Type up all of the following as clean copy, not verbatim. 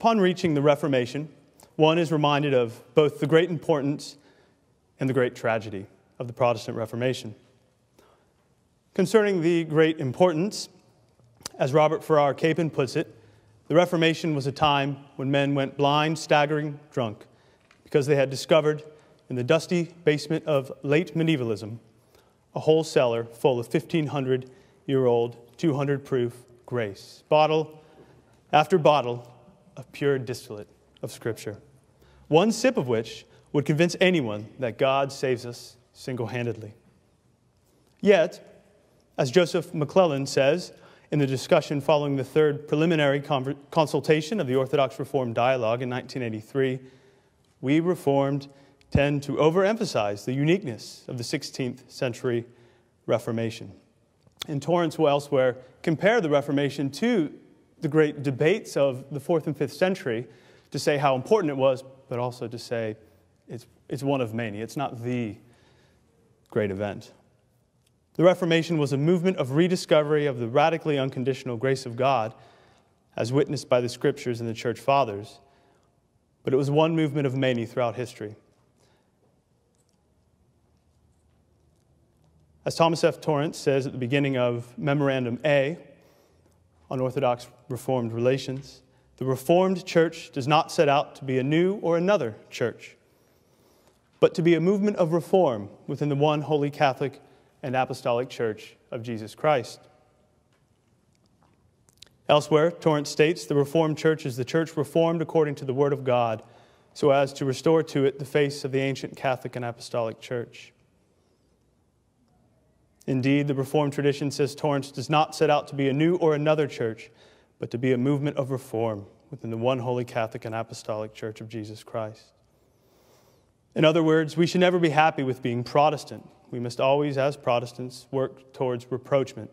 Upon reaching the Reformation, one is reminded of both the great importance and the great tragedy of the Protestant Reformation. Concerning the great importance, as Robert Farrar Capon puts it, the Reformation was a time when men went blind, staggering, drunk, because they had discovered in the dusty basement of late medievalism a whole cellar full of 1,500-year-old, 200-proof grace, bottle after bottle of pure distillate of Scripture, one sip of which would convince anyone that God saves us single-handedly. Yet, as Joseph McClellan says in the discussion following the third preliminary consultation of the Orthodox Reformed Dialogue in 1983, we Reformed tend to overemphasize the uniqueness of the 16th century Reformation. And Torrance will elsewhere compare the Reformation to the great debates of the 4th and 5th century to say how important it was, but also to say it's one of many. It's not the great event. The Reformation was a movement of rediscovery of the radically unconditional grace of God, as witnessed by the Scriptures and the Church Fathers, but it was one movement of many throughout history. As Thomas F. Torrance says at the beginning of Memorandum A on Orthodox Reformed relations, the Reformed Church does not set out to be a new or another church, but to be a movement of reform within the one holy Catholic and Apostolic Church of Jesus Christ. Elsewhere, Torrance states, the Reformed Church is the church reformed according to the Word of God, so as to restore to it the face of the ancient Catholic and Apostolic Church. Indeed, the Reformed tradition, says Torrance, does not set out to be a new or another church, but to be a movement of reform within the one holy Catholic and Apostolic Church of Jesus Christ. In other words, we should never be happy with being Protestant. We must always, as Protestants, work towards rapprochement.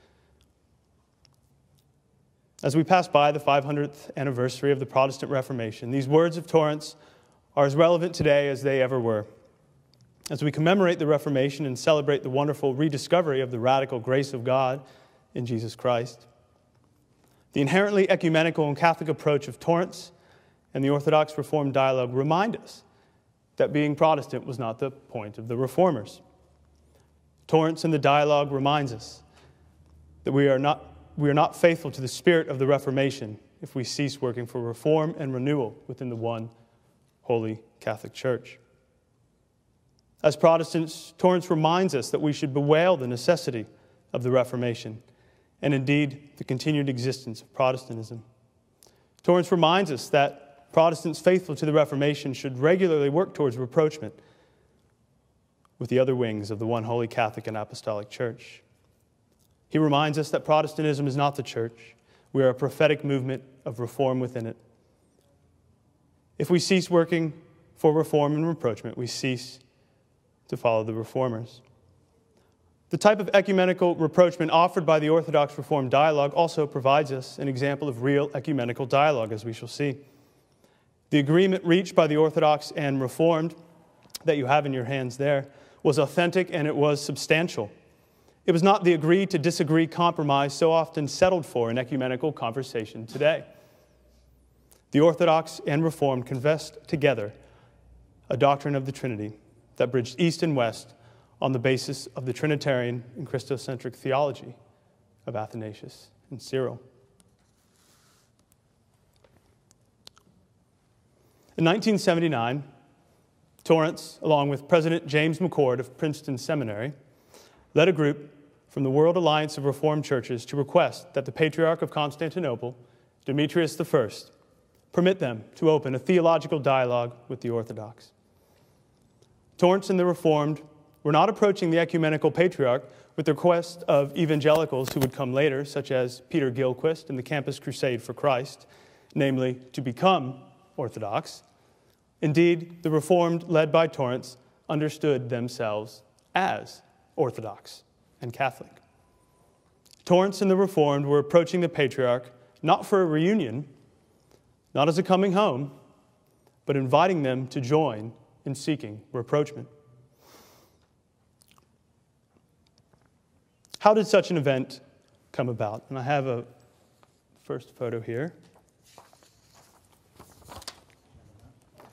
As we pass by the 500th anniversary of the Protestant Reformation, these words of Torrance are as relevant today as they ever were. As we commemorate the Reformation and celebrate the wonderful rediscovery of the radical grace of God in Jesus Christ, the inherently ecumenical and Catholic approach of Torrance and the Orthodox Reformed Dialogue remind us that being Protestant was not the point of the Reformers. Torrance and the Dialogue reminds us that we are not faithful to the spirit of the Reformation if we cease working for reform and renewal within the one holy Catholic Church. As Protestants, Torrance reminds us that we should bewail the necessity of the Reformation and indeed the continued existence of Protestantism. Torrance reminds us that Protestants faithful to the Reformation should regularly work towards rapprochement with the other wings of the one holy Catholic and Apostolic Church. He reminds us that Protestantism is not the church. We are a prophetic movement of reform within it. If we cease working for reform and rapprochement, we cease to follow the Reformers. The type of ecumenical rapprochement offered by the Orthodox Reformed Dialogue also provides us an example of real ecumenical dialogue, as we shall see. The agreement reached by the Orthodox and Reformed that you have in your hands there was authentic and it was substantial. It was not the agree to disagree compromise so often settled for in ecumenical conversation today. The Orthodox and Reformed confessed together a doctrine of the Trinity that bridged East and West on the basis of the Trinitarian and Christocentric theology of Athanasius and Cyril. In 1979, Torrance, along with President James McCord of Princeton Seminary, led a group from the World Alliance of Reformed Churches to request that the Patriarch of Constantinople, Demetrius I, permit them to open a theological dialogue with the Orthodox. Torrance and the Reformed were not approaching the ecumenical patriarch with the request of evangelicals who would come later, such as Peter Gilchrist in the Campus Crusade for Christ, namely, to become Orthodox. Indeed, the Reformed, led by Torrance, understood themselves as Orthodox and Catholic. Torrance and the Reformed were approaching the patriarch not for a reunion, not as a coming home, but inviting them to join in seeking rapprochement. How did such an event come about? And I have a first photo here.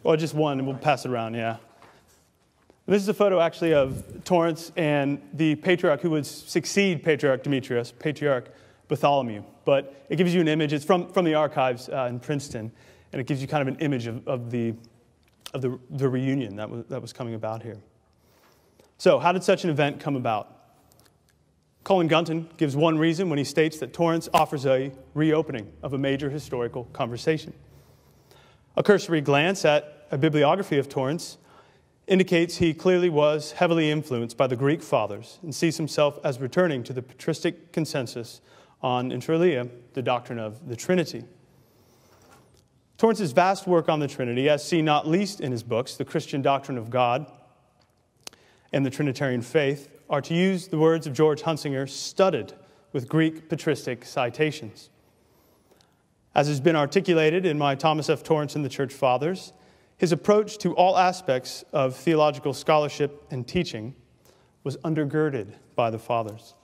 Or just one, and we'll pass it around, yeah. And this is a photo, actually, of Torrance and the patriarch who would succeed Patriarch Demetrius, Patriarch Bartholomew. But it gives you an image. It's from the archives in Princeton, and it gives you kind of an image of the reunion that was coming about here. So, how did such an event come about? Colin Gunton gives one reason when he states that Torrance offers a reopening of a major historical conversation. A cursory glance at a bibliography of Torrance indicates he clearly was heavily influenced by the Greek fathers and sees himself as returning to the patristic consensus on, inter alia, the doctrine of the Trinity. Torrance's vast work on the Trinity, as seen not least in his books, The Christian Doctrine of God and the Trinitarian Faith, are, to use the words of George Hunsinger, studded with Greek patristic citations. As has been articulated in my Thomas F. Torrance and the Church Fathers, his approach to all aspects of theological scholarship and teaching was undergirded by the Fathers.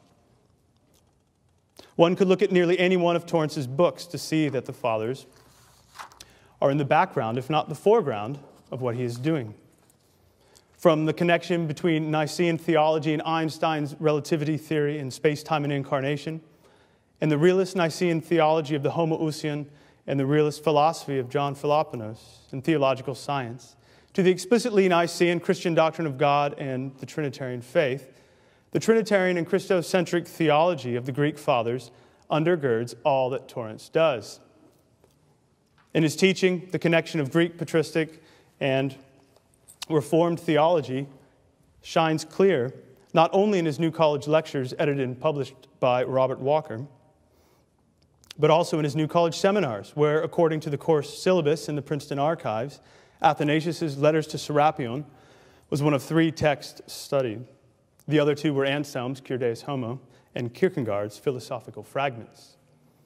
One could look at nearly any one of Torrance's books to see that the Fathers are in the background, if not the foreground, of what he is doing. From the connection between Nicene theology and Einstein's relativity theory in space-time and incarnation, and the realist Nicene theology of the Homoousion and the realist philosophy of John Philoponus in theological science, to the explicitly Nicene Christian doctrine of God and the Trinitarian faith, the Trinitarian and Christocentric theology of the Greek Fathers undergirds all that Torrance does. In his teaching, the connection of Greek patristic and Reformed theology shines clear, not only in his New College lectures edited and published by Robert Walker, but also in his New College seminars, where, according to the course syllabus in the Princeton archives, Athanasius' Letters to Serapion was one of 3 texts studied. The other 2 were Anselm's Cur Deus Homo and Kierkegaard's Philosophical Fragments.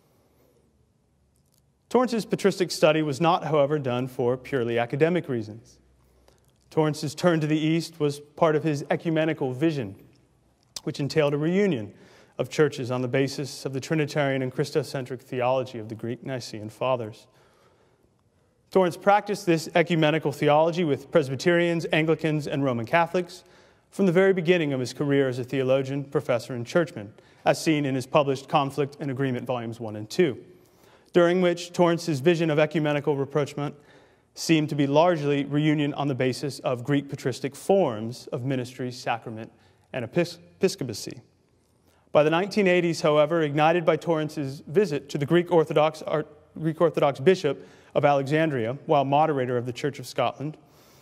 Torrance's patristic study was not, however, done for purely academic reasons. Torrance's turn to the East was part of his ecumenical vision, which entailed a reunion of churches on the basis of the Trinitarian and Christocentric theology of the Greek Nicene Fathers. Torrance practiced this ecumenical theology with Presbyterians, Anglicans, and Roman Catholics from the very beginning of his career as a theologian, professor, and churchman, as seen in his published Conflict and Agreement Volumes 1 and 2, during which Torrance's vision of ecumenical rapprochement seemed to be largely reunion on the basis of Greek patristic forms of ministry, sacrament, and episcopacy. By the 1980s, however, ignited by Torrance's visit to the Greek Orthodox Bishop of Alexandria while moderator of the Church of Scotland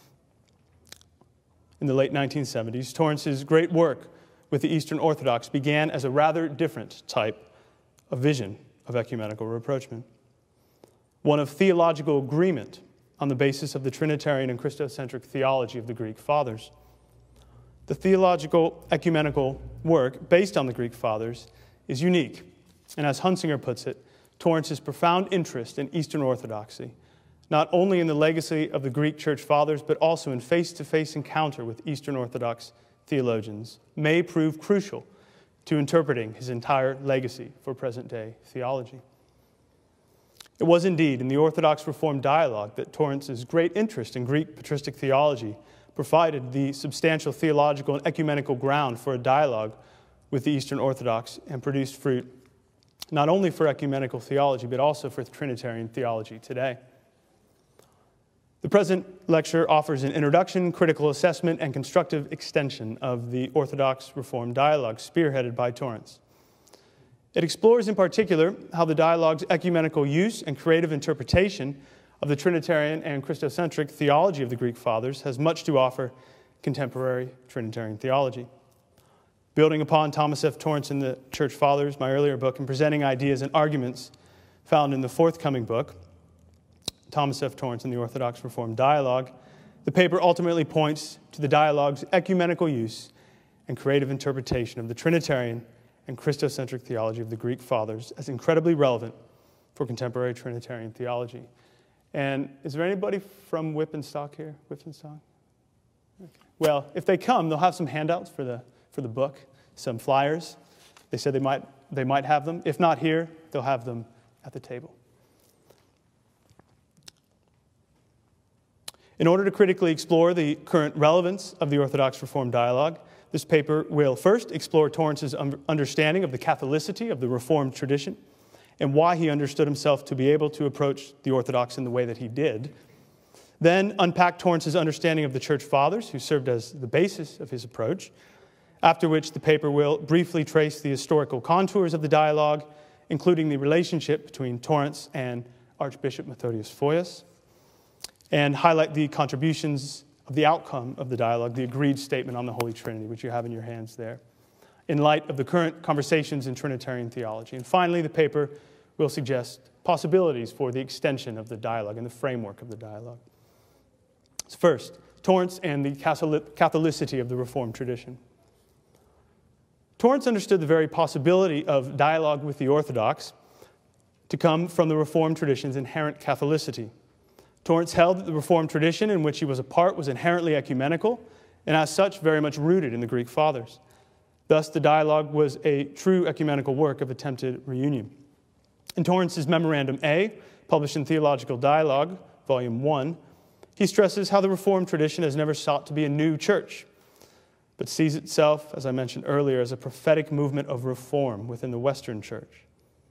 in the late 1970s, Torrance's great work with the Eastern Orthodox began as a rather different type of vision of ecumenical rapprochement, one of theological agreement on the basis of the Trinitarian and Christocentric theology of the Greek Fathers. The theological ecumenical work based on the Greek Fathers is unique, and as Hunsinger puts it, Torrance's profound interest in Eastern Orthodoxy, not only in the legacy of the Greek Church Fathers, but also in face-to-face encounter with Eastern Orthodox theologians, may prove crucial to interpreting his entire legacy for present-day theology. It was indeed in the Orthodox Reformed dialogue that Torrance's great interest in Greek patristic theology provided the substantial theological and ecumenical ground for a dialogue with the Eastern Orthodox and produced fruit not only for ecumenical theology, but also for Trinitarian theology today. The present lecture offers an introduction, critical assessment, and constructive extension of the Orthodox Reformed dialogue spearheaded by Torrance. It explores in particular how the dialogue's ecumenical use and creative interpretation of the Trinitarian and Christocentric theology of the Greek Fathers has much to offer contemporary Trinitarian theology. Building upon Thomas F. Torrance and the Church Fathers, my earlier book, and presenting ideas and arguments found in the forthcoming book, Thomas F. Torrance and the Orthodox Reformed Dialogue, the paper ultimately points to the dialogue's ecumenical use and creative interpretation of the Trinitarian and Christocentric theology of the Greek Fathers as incredibly relevant for contemporary Trinitarian theology. And is there anybody from Whippenstock here? Whippenstock? Okay. Well, if they come, they'll have some handouts for the book, some flyers. They said they might have them. If not here, they'll have them at the table. In order to critically explore the current relevance of the Orthodox Reformed dialogue, this paper will first explore Torrance's understanding of the Catholicity of the Reformed tradition and why he understood himself to be able to approach the Orthodox in the way that he did. Then unpack Torrance's understanding of the Church Fathers, who served as the basis of his approach, after which the paper will briefly trace the historical contours of the dialogue, including the relationship between Torrance and Archbishop Methodius Foyas, and highlight the contributions of the outcome of the dialogue, the agreed statement on the Holy Trinity, which you have in your hands there, in light of the current conversations in Trinitarian theology. And finally, the paper will suggest possibilities for the extension of the dialogue and the framework of the dialogue. So first, Torrance and the Catholicity of the Reformed tradition. Torrance understood the very possibility of dialogue with the Orthodox to come from the Reformed tradition's inherent Catholicity. Torrance held that the Reformed tradition in which he was a part was inherently ecumenical and as such very much rooted in the Greek Fathers. Thus, the dialogue was a true ecumenical work of attempted reunion. In Torrance's Memorandum A, published in Theological Dialogue, Volume 1, he stresses how the Reformed tradition has never sought to be a new church, but sees itself, as I mentioned earlier, as a prophetic movement of reform within the Western Church.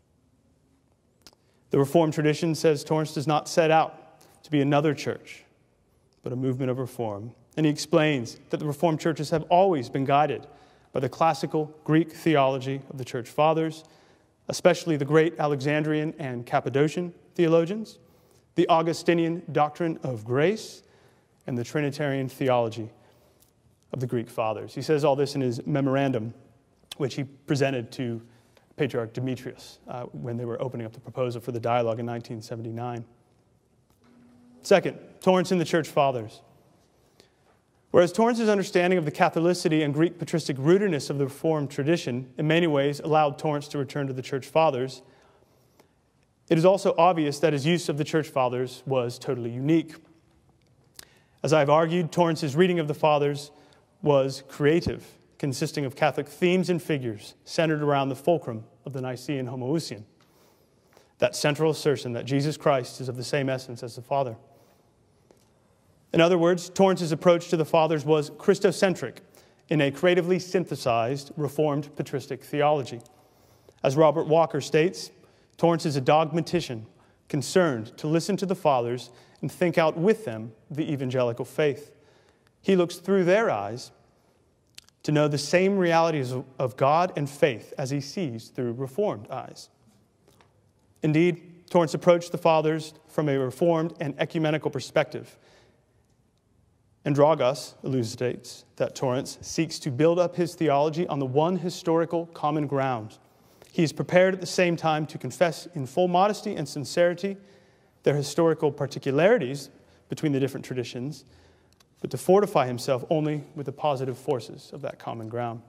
The Reformed tradition, says Torrance, does not set out to be another church, but a movement of reform. And he explains that the Reformed churches have always been guided by the classical Greek theology of the Church Fathers, especially the great Alexandrian and Cappadocian theologians, the Augustinian doctrine of grace, and the Trinitarian theology of the Greek Fathers. He says all this in his memorandum, which he presented to Patriarch Demetrius when they were opening up the proposal for the dialogue in 1979. Second, Torrance and the Church Fathers. Whereas Torrance's understanding of the Catholicity and Greek patristic rootedness of the Reformed tradition in many ways allowed Torrance to return to the Church Fathers, it is also obvious that his use of the Church Fathers was totally unique. As I've argued, Torrance's reading of the Fathers was creative, consisting of Catholic themes and figures centered around the fulcrum of the Nicene Homoousion, that central assertion that Jesus Christ is of the same essence as the Father. In other words, Torrance's approach to the Fathers was Christocentric in a creatively synthesized Reformed patristic theology. As Robert Walker states, Torrance is a dogmatician concerned to listen to the Fathers and think out with them the evangelical faith. He looks through their eyes to know the same realities of God and faith as he sees through Reformed eyes. Indeed, Torrance approached the Fathers from a Reformed and ecumenical perspective. Androgas elucidates that Torrance seeks to build up his theology on the one historical common ground. He is prepared at the same time to confess in full modesty and sincerity their historical particularities between the different traditions, but to fortify himself only with the positive forces of that common ground.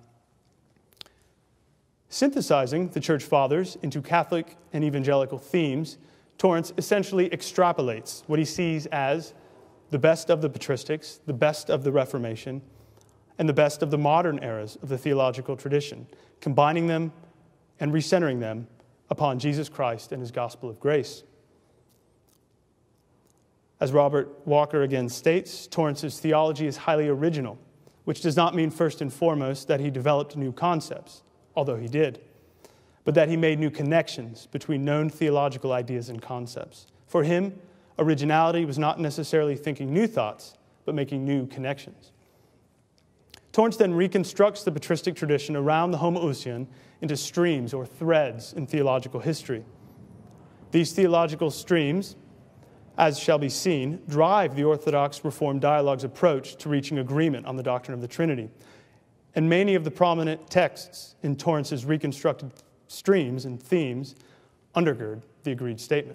Synthesizing the Church Fathers into Catholic and evangelical themes, Torrance essentially extrapolates what he sees as the best of the patristics, the best of the Reformation, and the best of the modern eras of the theological tradition, combining them and recentering them upon Jesus Christ and his gospel of grace. As Robert Walker again states, Torrance's theology is highly original, which does not mean first and foremost that he developed new concepts, although he did, but that he made new connections between known theological ideas and concepts. For him, originality was not necessarily thinking new thoughts, but making new connections. Torrance then reconstructs the patristic tradition around the Homoousion into streams or threads in theological history. These theological streams, as shall be seen, drive the Orthodox Reformed dialogue's approach to reaching agreement on the doctrine of the Trinity. And many of the prominent texts in Torrance's reconstructed streams and themes undergird the agreed statement.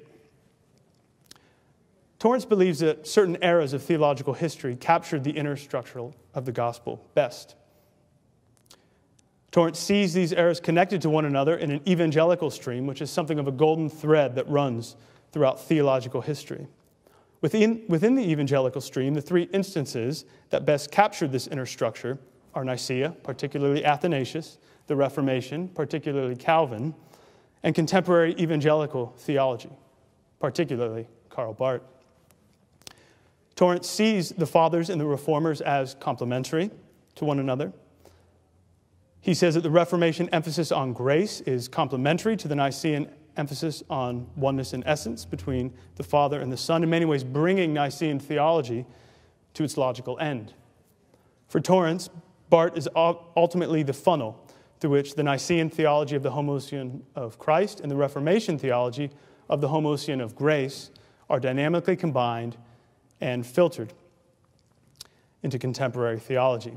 Torrance believes that certain eras of theological history captured the inner structure of the gospel best. Torrance sees these eras connected to one another in an evangelical stream, which is something of a golden thread that runs throughout theological history. Within the evangelical stream, the three instances that best captured this inner structure are Nicaea, particularly Athanasius, the Reformation, particularly Calvin, and contemporary evangelical theology, particularly Karl Barth. Torrance sees the Fathers and the Reformers as complementary to one another. He says that the Reformation emphasis on grace is complementary to the Nicene emphasis on oneness in essence between the Father and the Son, in many ways bringing Nicene theology to its logical end. For Torrance, Barth is ultimately the funnel through which the Nicene theology of the homoousion of Christ and the Reformation theology of the homoousion of grace are dynamically combined and filtered into contemporary theology.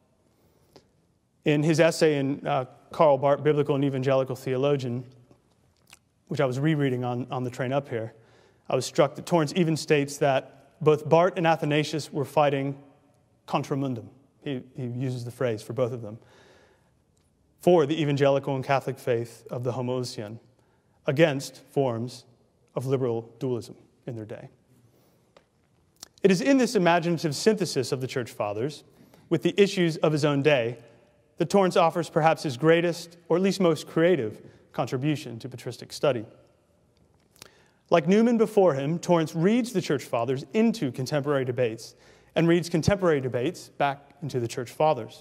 In his essay in Karl Barth, Biblical and Evangelical Theologian, which I was rereading on the train up here, I was struck that Torrance even states that both Barth and Athanasius were fighting contra mundum. He uses the phrase for both of them, for the evangelical and Catholic faith of the homoousion, against forms of liberal dualism in their day. It is in this imaginative synthesis of the Church Fathers, with the issues of his own day, that Torrance offers perhaps his greatest, or at least most creative, contribution to patristic study. Like Newman before him, Torrance reads the Church Fathers into contemporary debates and reads contemporary debates back into the Church Fathers.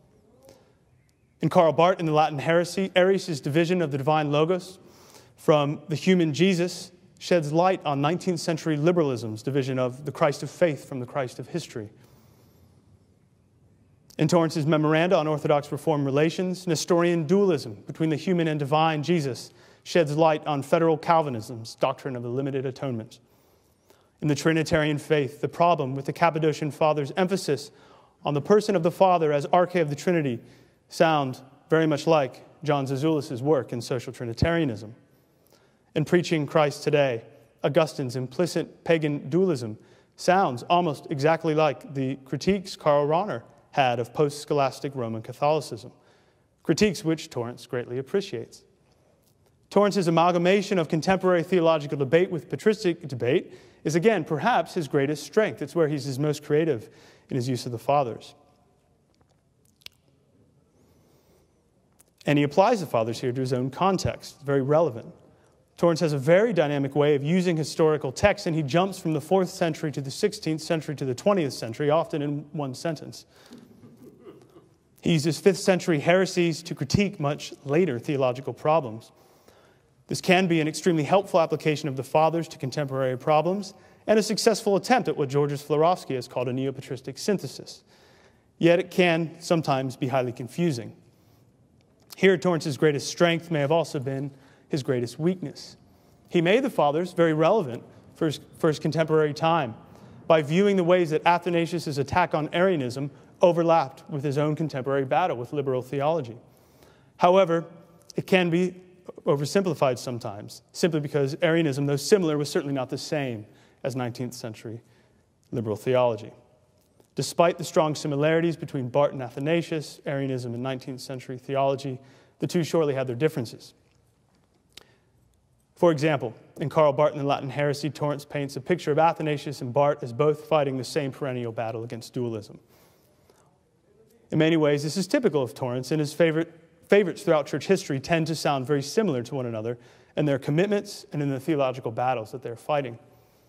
In Karl Barth, in the Latin Heresy, Arius' division of the divine logos from the human Jesus sheds light on 19th century liberalism's division of the Christ of faith from the Christ of history. In Torrance's Memoranda on Orthodox Reformed relations, Nestorian dualism between the human and divine Jesus sheds light on federal Calvinism's doctrine of the limited atonement. In the Trinitarian faith, the problem with the Cappadocian Fathers' emphasis on the person of the Father as arche of the Trinity sound very much like John Zizioulas' work in social Trinitarianism. In Preaching Christ Today, Augustine's implicit pagan dualism sounds almost exactly like the critiques Karl Rahner had of post-scholastic Roman Catholicism, critiques which Torrance greatly appreciates. Torrance's amalgamation of contemporary theological debate with patristic debate is, again, perhaps his greatest strength. It's where he's his most creative in his use of the Fathers. And he applies the Fathers here to his own context. It's very relevant. Torrance has a very dynamic way of using historical texts, and he jumps from the 4th century to the 16th century to the 20th century, often in one sentence. He uses 5th century heresies to critique much later theological problems. This can be an extremely helpful application of the Fathers to contemporary problems and a successful attempt at what Georges Florovsky has called a neopatristic synthesis. Yet it can sometimes be highly confusing. Here, Torrance's greatest strength may have also been his greatest weakness. He made the Fathers very relevant for his contemporary time by viewing the ways that Athanasius' attack on Arianism overlapped with his own contemporary battle with liberal theology. However, it can be oversimplified sometimes, simply because Arianism, though similar, was certainly not the same as 19th century liberal theology. Despite the strong similarities between Barth and Athanasius, Arianism and 19th century theology, the two surely had their differences. For example, in Karl Barth and the Latin Heresy, Torrance paints a picture of Athanasius and Barth as both fighting the same perennial battle against dualism. In many ways, this is typical of Torrance, and his favorites throughout church history tend to sound very similar to one another in their commitments and in the theological battles that they're fighting.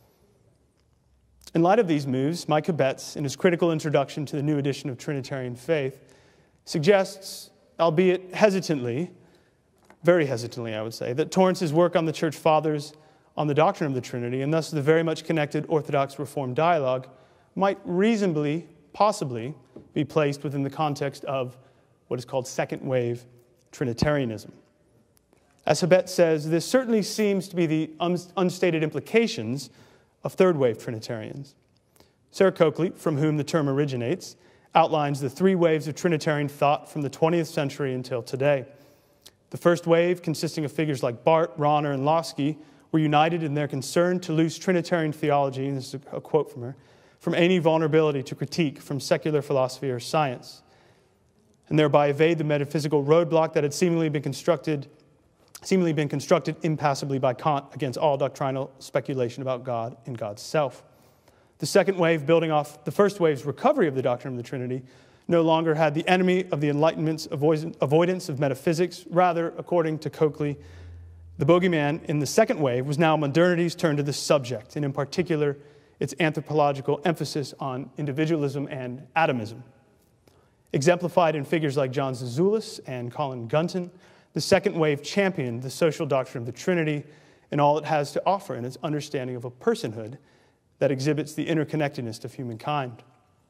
In light of these moves, Micah Betts, in his critical introduction to the new edition of Trinitarian Faith, suggests, albeit hesitantly, very hesitantly I would say, that Torrance's work on the Church Fathers on the doctrine of the Trinity, and thus the very much connected Orthodox Reformed dialogue, might reasonably, possibly, be placed within the context of what is called second-wave Trinitarianism. As Habet says, this certainly seems to be the unstated implications of third-wave Trinitarians. Sarah Coakley, from whom the term originates, outlines the three waves of Trinitarian thought from the 20th century until today. The first wave, consisting of figures like Barth, Rahner, and Lossky, were united in their concern to loose Trinitarian theology, and this is a quote from her, from any vulnerability to critique from secular philosophy or science, and thereby evade the metaphysical roadblock that had seemingly been constructed impassably by Kant against all doctrinal speculation about God and God's self. The second wave, building off the first wave's recovery of the doctrine of the Trinity, no longer had the enemy of the Enlightenment's avoidance of metaphysics. Rather, according to Coakley, the bogeyman in the second wave was now modernity's turn to the subject, and in particular, its anthropological emphasis on individualism and atomism. Exemplified in figures like John Zizioulas and Colin Gunton, the second wave championed the social doctrine of the Trinity and all it has to offer in its understanding of a personhood that exhibits the interconnectedness of humankind.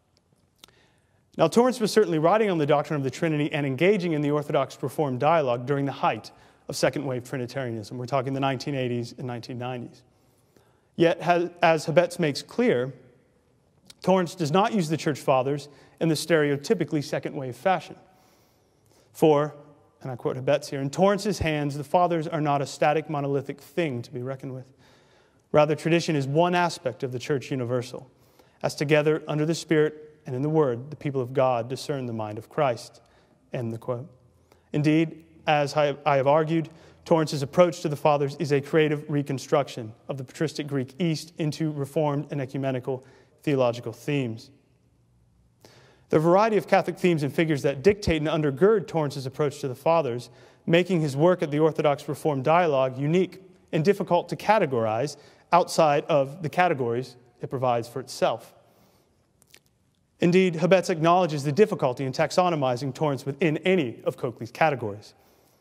Now, Torrance was certainly writing on the doctrine of the Trinity and engaging in the Orthodox Reformed dialogue during the height of second-wave Trinitarianism. We're talking the 1980s and 1990s. Yet, as Habetz makes clear, Torrance does not use the Church Fathers in the stereotypically second-wave fashion. For, and I quote Habetz here, in Torrance's hands, the Fathers are not a static, monolithic thing to be reckoned with. Rather, tradition is one aspect of the Church universal, as together, under the Spirit and in the Word, the people of God discern the mind of Christ. End the quote. Indeed, as I have argued, Torrance's approach to the Fathers is a creative reconstruction of the patristic Greek East into Reformed and ecumenical theological themes. The variety of Catholic themes and figures that dictate and undergird Torrance's approach to the Fathers, making his work at the Orthodox Reformed dialogue unique and difficult to categorize outside of the categories it provides for itself. Indeed, Habetz acknowledges the difficulty in taxonomizing Torrance within any of Coakley's categories.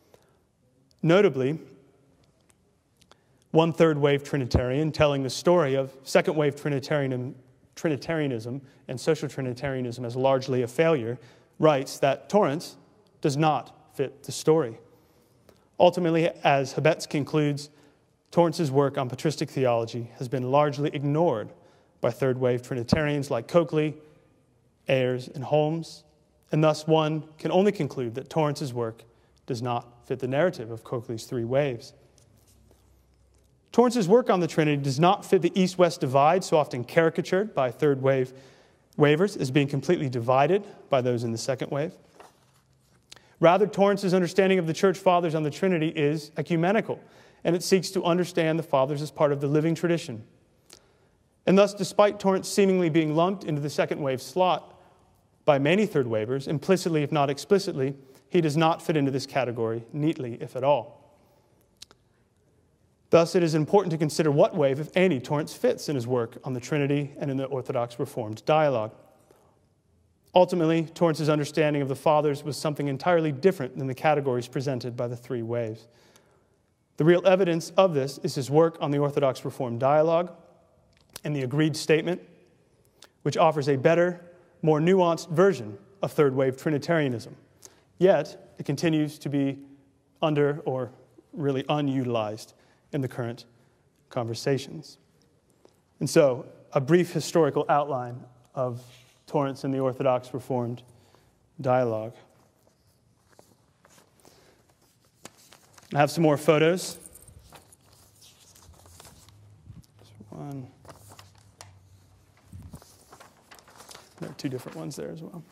Notably, one third-wave Trinitarian telling the story of second-wave Trinitarianism and social Trinitarianism as largely a failure writes that Torrance does not fit the story. Ultimately, as Habetz concludes, Torrance's work on patristic theology has been largely ignored by third-wave Trinitarians like Coakley, Ayers, and Holmes, and thus one can only conclude that Torrance's work does not fit the narrative of Coakley's three waves. Torrance's work on the Trinity does not fit the East-West divide so often caricatured by third-wave waivers as being completely divided by those in the second wave. Rather, Torrance's understanding of the Church Fathers on the Trinity is ecumenical, and it seeks to understand the Fathers as part of the living tradition. And thus, despite Torrance seemingly being lumped into the second wave slot by many third wavers, implicitly if not explicitly, he does not fit into this category neatly, if at all. Thus, it is important to consider what wave, if any, Torrance fits in his work on the Trinity and in the Orthodox Reformed dialogue. Ultimately, Torrance's understanding of the Fathers was something entirely different than the categories presented by the three waves. The real evidence of this is his work on the Orthodox Reformed dialogue and the agreed statement, which offers a better, more nuanced version of third-wave Trinitarianism. Yet, it continues to be under or really unutilized in the current conversations. And so, a brief historical outline of Torrance and the Orthodox Reformed dialogue. I have some more photos. One. There are two different ones there as well.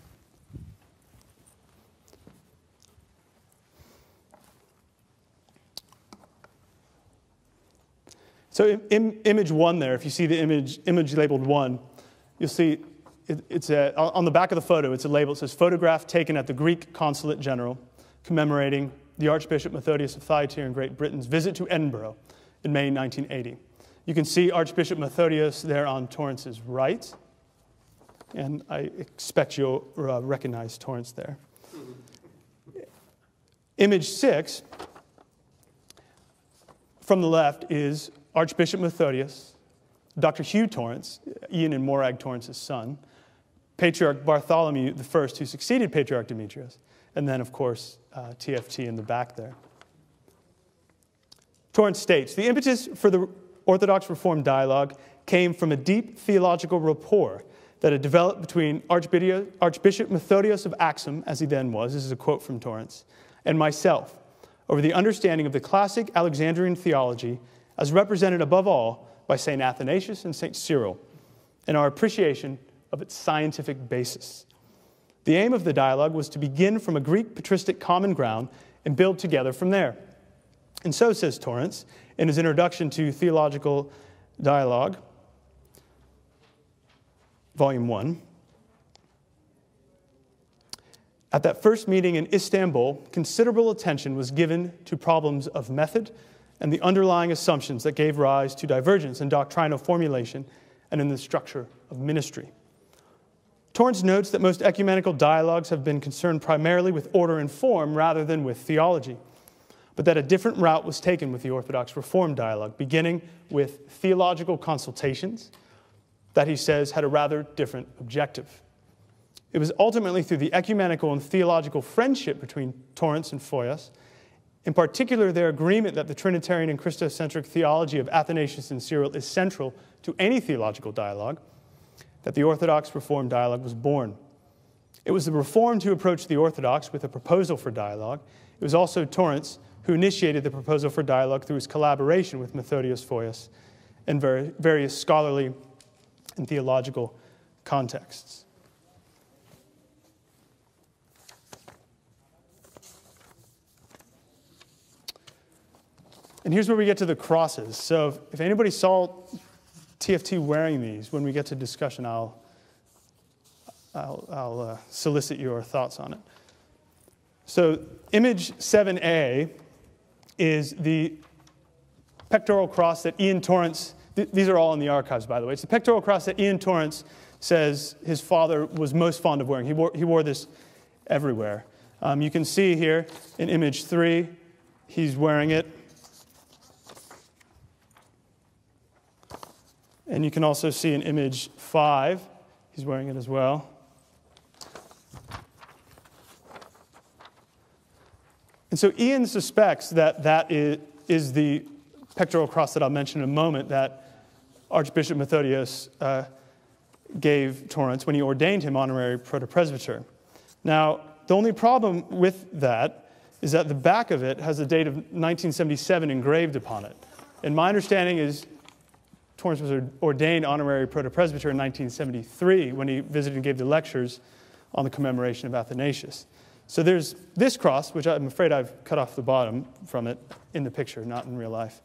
So image one there, if you see the image labeled one, you'll see on the back of the photo, it's a label. It says, photograph taken at the Greek Consulate General, commemorating the Archbishop Methodius of Thyatira in Great Britain's visit to Edinburgh in May 1980. You can see Archbishop Methodius there on Torrance's right, and I expect you'll recognize Torrance there. Image 6, from the left, is Archbishop Methodius, Dr. Hugh Torrance, Ian and Morag Torrance's son, Patriarch Bartholomew I, who succeeded Patriarch Demetrius, and then, of course, TFT in the back there. Torrance states, the impetus for the Orthodox Reformed dialogue came from a deep theological rapport that had developed between Archbishop Methodius of Axum, as he then was, this is a quote from Torrance, and myself, over the understanding of the classic Alexandrian theology as represented above all by St. Athanasius and St. Cyril, and our appreciation of its scientific basis. The aim of the dialogue was to begin from a Greek patristic common ground and build together from there. And so, says Torrance, in his introduction to Theological Dialogue, Volume 1, at that first meeting in Istanbul, considerable attention was given to problems of method and the underlying assumptions that gave rise to divergence in doctrinal formulation and in the structure of ministry. Torrance notes that most ecumenical dialogues have been concerned primarily with order and form rather than with theology, but that a different route was taken with the Orthodox Reformed dialogue, beginning with theological consultations that he says had a rather different objective. It was ultimately through the ecumenical and theological friendship between Torrance and Foios, in particular their agreement that the Trinitarian and Christocentric theology of Athanasius and Cyril is central to any theological dialogue, that the Orthodox Reformed dialogue was born. It was the Reformed who approached the Orthodox with a proposal for dialogue. It was also Torrance who initiated the proposal for dialogue through his collaboration with Methodius Foios in various scholarly and theological contexts. And here's where we get to the crosses. So if anybody saw TFT wearing these, when we get to discussion, I'll solicit your thoughts on it. So image 7A is the pectoral cross that Ian Torrance, these are all in the archives, by the way. It's the pectoral cross that Ian Torrance says his father was most fond of wearing. He wore this everywhere. You can see here in image 3, he's wearing it. And you can also see in image 5, he's wearing it as well. And so Ian suspects that that is the pectoral cross that I'll mention in a moment that Archbishop Methodius gave Torrance when he ordained him honorary protopresbyter. Now, the only problem with that is that the back of it has the date of 1977 engraved upon it. And my understanding is Torrance was ordained honorary protopresbyter in 1973 when he visited and gave the lectures on the commemoration of Athanasius. So there's this cross, which I'm afraid I've cut off the bottom from it in the picture, not in real life.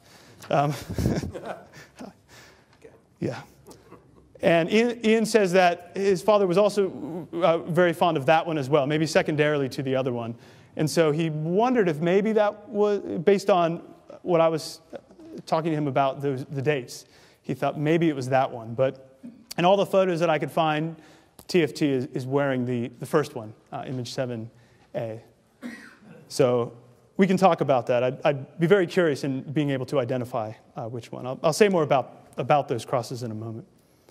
Yeah. And Ian says that his father was also very fond of that one as well, maybe secondarily to the other one. And so he wondered if maybe that was, based on what I was talking to him about the dates, he thought maybe it was that one. But in all the photos that I could find, TFT is wearing the first one, image 7A. So we can talk about that. I'd be very curious in being able to identify which one. I'll say more about those crosses in a moment.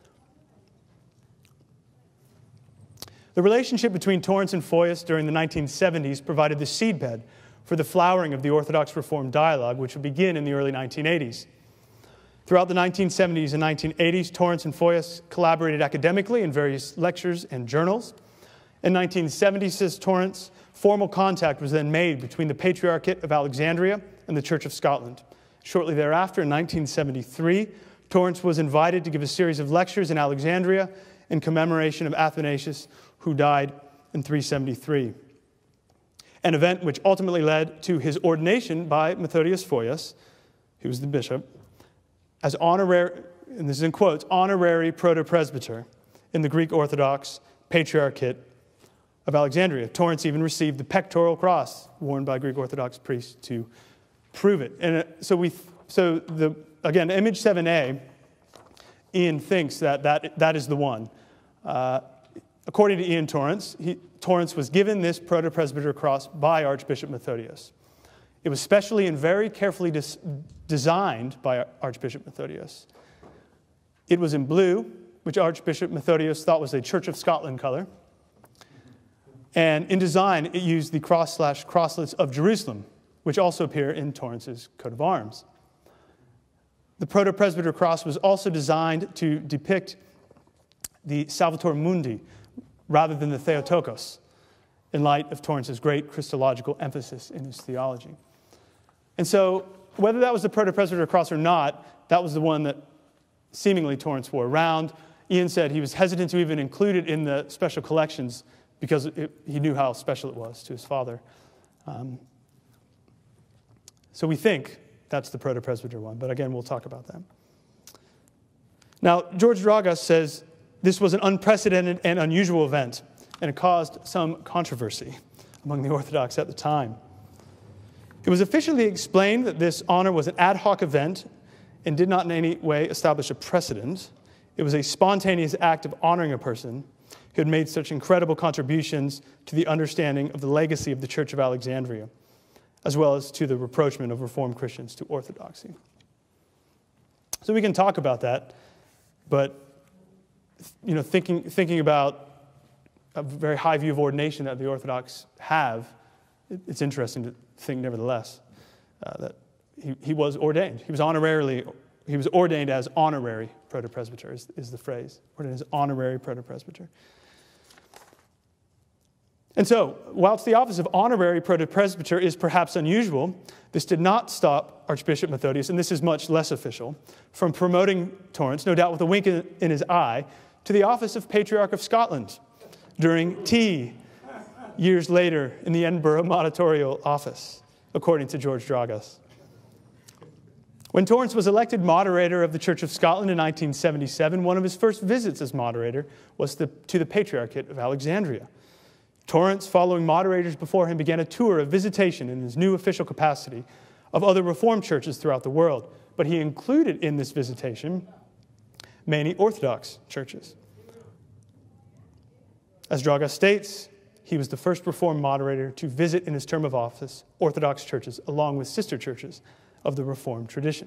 The relationship between Torrance and Foios during the 1970s provided the seedbed for the flowering of the Orthodox Reformed dialogue, which would begin in the early 1980s. Throughout the 1970s and 1980s, Torrance and Foios collaborated academically in various lectures and journals. In 1970, says Torrance, formal contact was then made between the Patriarchate of Alexandria and the Church of Scotland. Shortly thereafter, in 1973, Torrance was invited to give a series of lectures in Alexandria in commemoration of Athanasius, who died in 373. An event which ultimately led to his ordination by Methodius Foios, who was the bishop, as honorary, and this is in quotes, honorary protopresbyter in the Greek Orthodox Patriarchate of Alexandria. Torrance even received the pectoral cross worn by Greek Orthodox priests to prove it. And again, image 7A, Ian thinks that is the one. According to Ian Torrance, Torrance was given this protopresbyter cross by Archbishop Methodius. It was specially and very carefully designed by Archbishop Methodius. It was in blue, which Archbishop Methodius thought was a Church of Scotland color. And in design, it used the cross/crosslets of Jerusalem, which also appear in Torrance's coat of arms. The protopresbyter cross was also designed to depict the Salvator Mundi rather than the Theotokos, in light of Torrance's great Christological emphasis in his theology. And so, whether that was the protopresbyter cross or not, that was the one that seemingly Torrance wore around. Ian said he was hesitant to even include it in the special collections because he knew how special it was to his father. So we think that's the protopresbyter one, but again, we'll talk about that. Now, George Dragas says this was an unprecedented and unusual event, and it caused some controversy among the Orthodox at the time. It was officially explained that this honor was an ad hoc event and did not in any way establish a precedent. It was a spontaneous act of honoring a person who had made such incredible contributions to the understanding of the legacy of the Church of Alexandria, as well as to the rapprochement of Reformed Christians to orthodoxy. So we can talk about that, but thinking about a very high view of ordination that the Orthodox have, it's interesting to think, nevertheless, that he was ordained. He was ordained as honorary protopresbyter, is the phrase. Ordained as honorary protopresbyter. And so, whilst the office of honorary protopresbyter is perhaps unusual, this did not stop Archbishop Methodius, and this is much less official, from promoting Torrance, no doubt with a wink in his eye, to the office of Patriarch of Scotland during tea years later in the Edinburgh Monitorial Office, according to George Dragas. When Torrance was elected moderator of the Church of Scotland in 1977, one of his first visits as moderator was to the Patriarchate of Alexandria. Torrance, following moderators before him, began a tour of visitation in his new official capacity of other Reformed churches throughout the world. But he included in this visitation many Orthodox churches. As Dragas states, he was the first Reformed moderator to visit in his term of office Orthodox churches, along with sister churches of the Reformed tradition.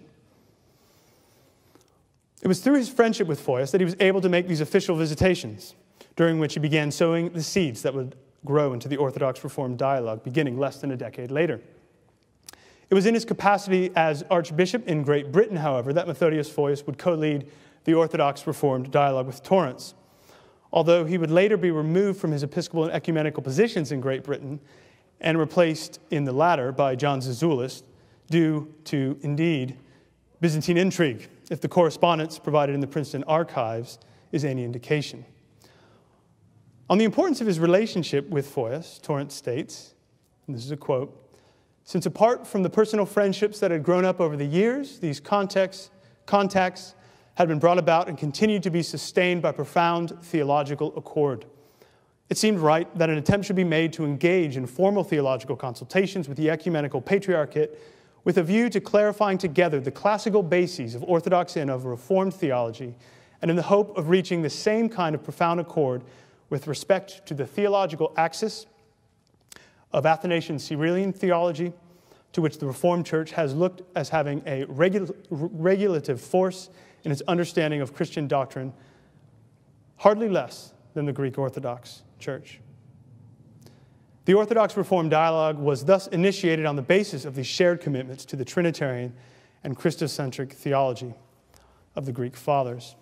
It was through his friendship with Foyas that he was able to make these official visitations, during which he began sowing the seeds that would grow into the Orthodox Reformed dialogue, beginning less than a decade later. It was in his capacity as Archbishop in Great Britain, however, that Methodius Foyas would co-lead the Orthodox Reformed dialogue with Torrance. Although he would later be removed from his episcopal and ecumenical positions in Great Britain and replaced in the latter by John Zizioulas, due to, indeed, Byzantine intrigue, if the correspondence provided in the Princeton archives is any indication. On the importance of his relationship with Foyas, Torrance states, and this is a quote, "Since apart from the personal friendships that had grown up over the years, these contacts had been brought about and continued to be sustained by profound theological accord. It seemed right that an attempt should be made to engage in formal theological consultations with the Ecumenical Patriarchate with a view to clarifying together the classical bases of Orthodox and of Reformed theology, and in the hope of reaching the same kind of profound accord with respect to the theological axis of Athanasian Cyrilian theology, to which the Reformed Church has looked as having a regulative force in its understanding of Christian doctrine, hardly less than the Greek Orthodox Church." The Orthodox Reformed dialogue was thus initiated on the basis of these shared commitments to the Trinitarian and Christocentric theology of the Greek Fathers.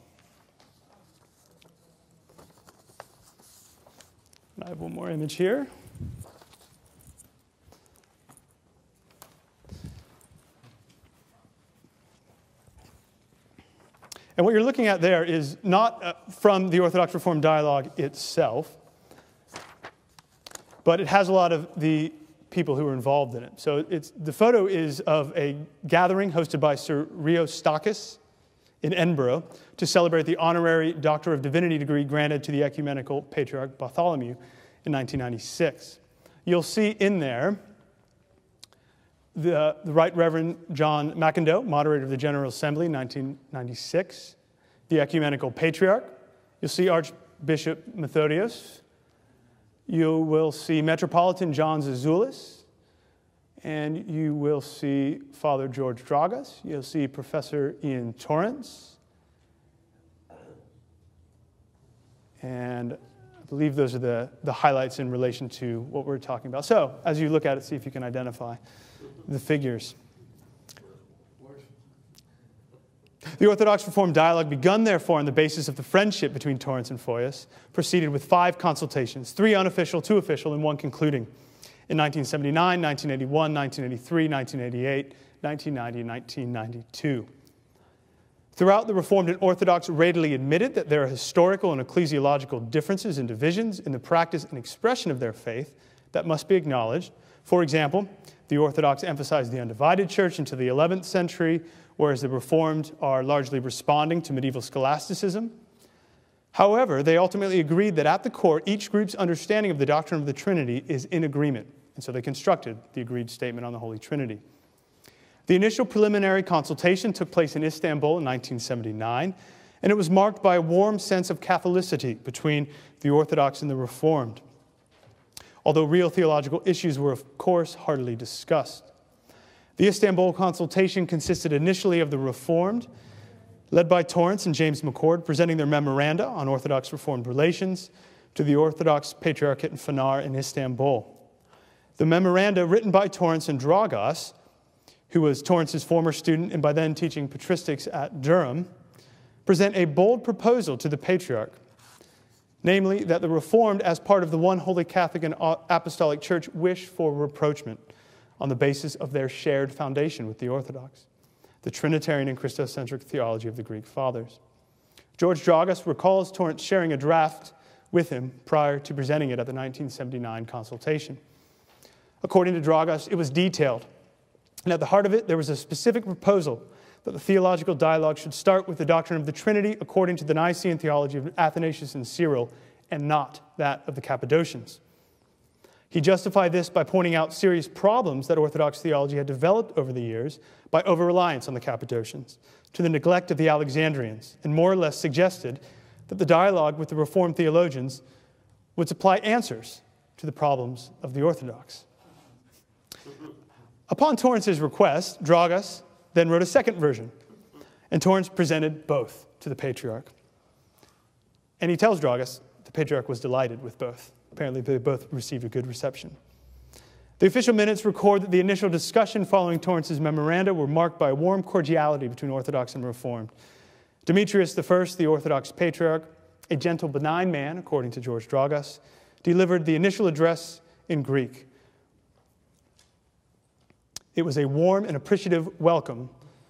I have one more image here. And what you're looking at there is not from the Orthodox Reformed dialogue itself, but it has a lot of the people who were involved in it. So the photo is of a gathering hosted by Sir Rio Stakis in Edinburgh to celebrate the honorary Doctor of Divinity degree granted to the Ecumenical Patriarch Bartholomew in 1996. You'll see in there the Right Reverend John McIndoe, moderator of the General Assembly in 1996, the Ecumenical Patriarch. You'll see Archbishop Methodius. You will see Metropolitan John Zizioulas, and you will see Father George Dragas. You'll see Professor Ian Torrance. And I believe those are the highlights in relation to what we're talking about. So, as you look at it, see if you can identify the figures. The Orthodox Reformed dialogue, begun therefore on the basis of the friendship between Torrance and Foyas, proceeded with 5 consultations, 3 unofficial, 2 official, and 1 concluding, in 1979, 1981, 1983, 1988, 1990, and 1992. Throughout, the Reformed and Orthodox readily admitted that there are historical and ecclesiological differences and divisions in the practice and expression of their faith that must be acknowledged. For example, the Orthodox emphasized the undivided church until the 11th century, whereas the Reformed are largely responding to medieval scholasticism. However, they ultimately agreed that at the core, each group's understanding of the doctrine of the Trinity is in agreement, and so they constructed the agreed statement on the Holy Trinity. The initial preliminary consultation took place in Istanbul in 1979, and it was marked by a warm sense of Catholicity between the Orthodox and the Reformed, although real theological issues were, of course, hardly discussed. The Istanbul consultation consisted initially of the Reformed, led by Torrance and James McCord, presenting their memoranda on Orthodox-Reformed relations to the Orthodox Patriarchate in Fener in Istanbul. The memoranda, written by Torrance and Dragas, who was Torrance's former student and by then teaching patristics at Durham, present a bold proposal to the Patriarch, namely that the Reformed, as part of the one holy Catholic and Apostolic Church, wish for rapprochement on the basis of their shared foundation with the Orthodox, the Trinitarian and Christocentric theology of the Greek Fathers. George Dragas recalls Torrance sharing a draft with him prior to presenting it at the 1979 consultation. According to Dragas, it was detailed, and at the heart of it, there was a specific proposal that the theological dialogue should start with the doctrine of the Trinity according to the Nicene theology of Athanasius and Cyril, and not that of the Cappadocians. He justified this by pointing out serious problems that Orthodox theology had developed over the years by over-reliance on the Cappadocians, to the neglect of the Alexandrians, and more or less suggested that the dialogue with the Reformed theologians would supply answers to the problems of the Orthodox. Upon Torrance's request, Dragas then wrote a second version, and Torrance presented both to the Patriarch. And he tells Dragas the Patriarch was delighted with both. Apparently, they both received a good reception. The official minutes record that the initial discussion following Torrance's memoranda were marked by a warm cordiality between Orthodox and Reformed. Demetrius I, the Orthodox Patriarch, a gentle, benign man, according to George Dragas, delivered the initial address in Greek. It was a warm and appreciative welcome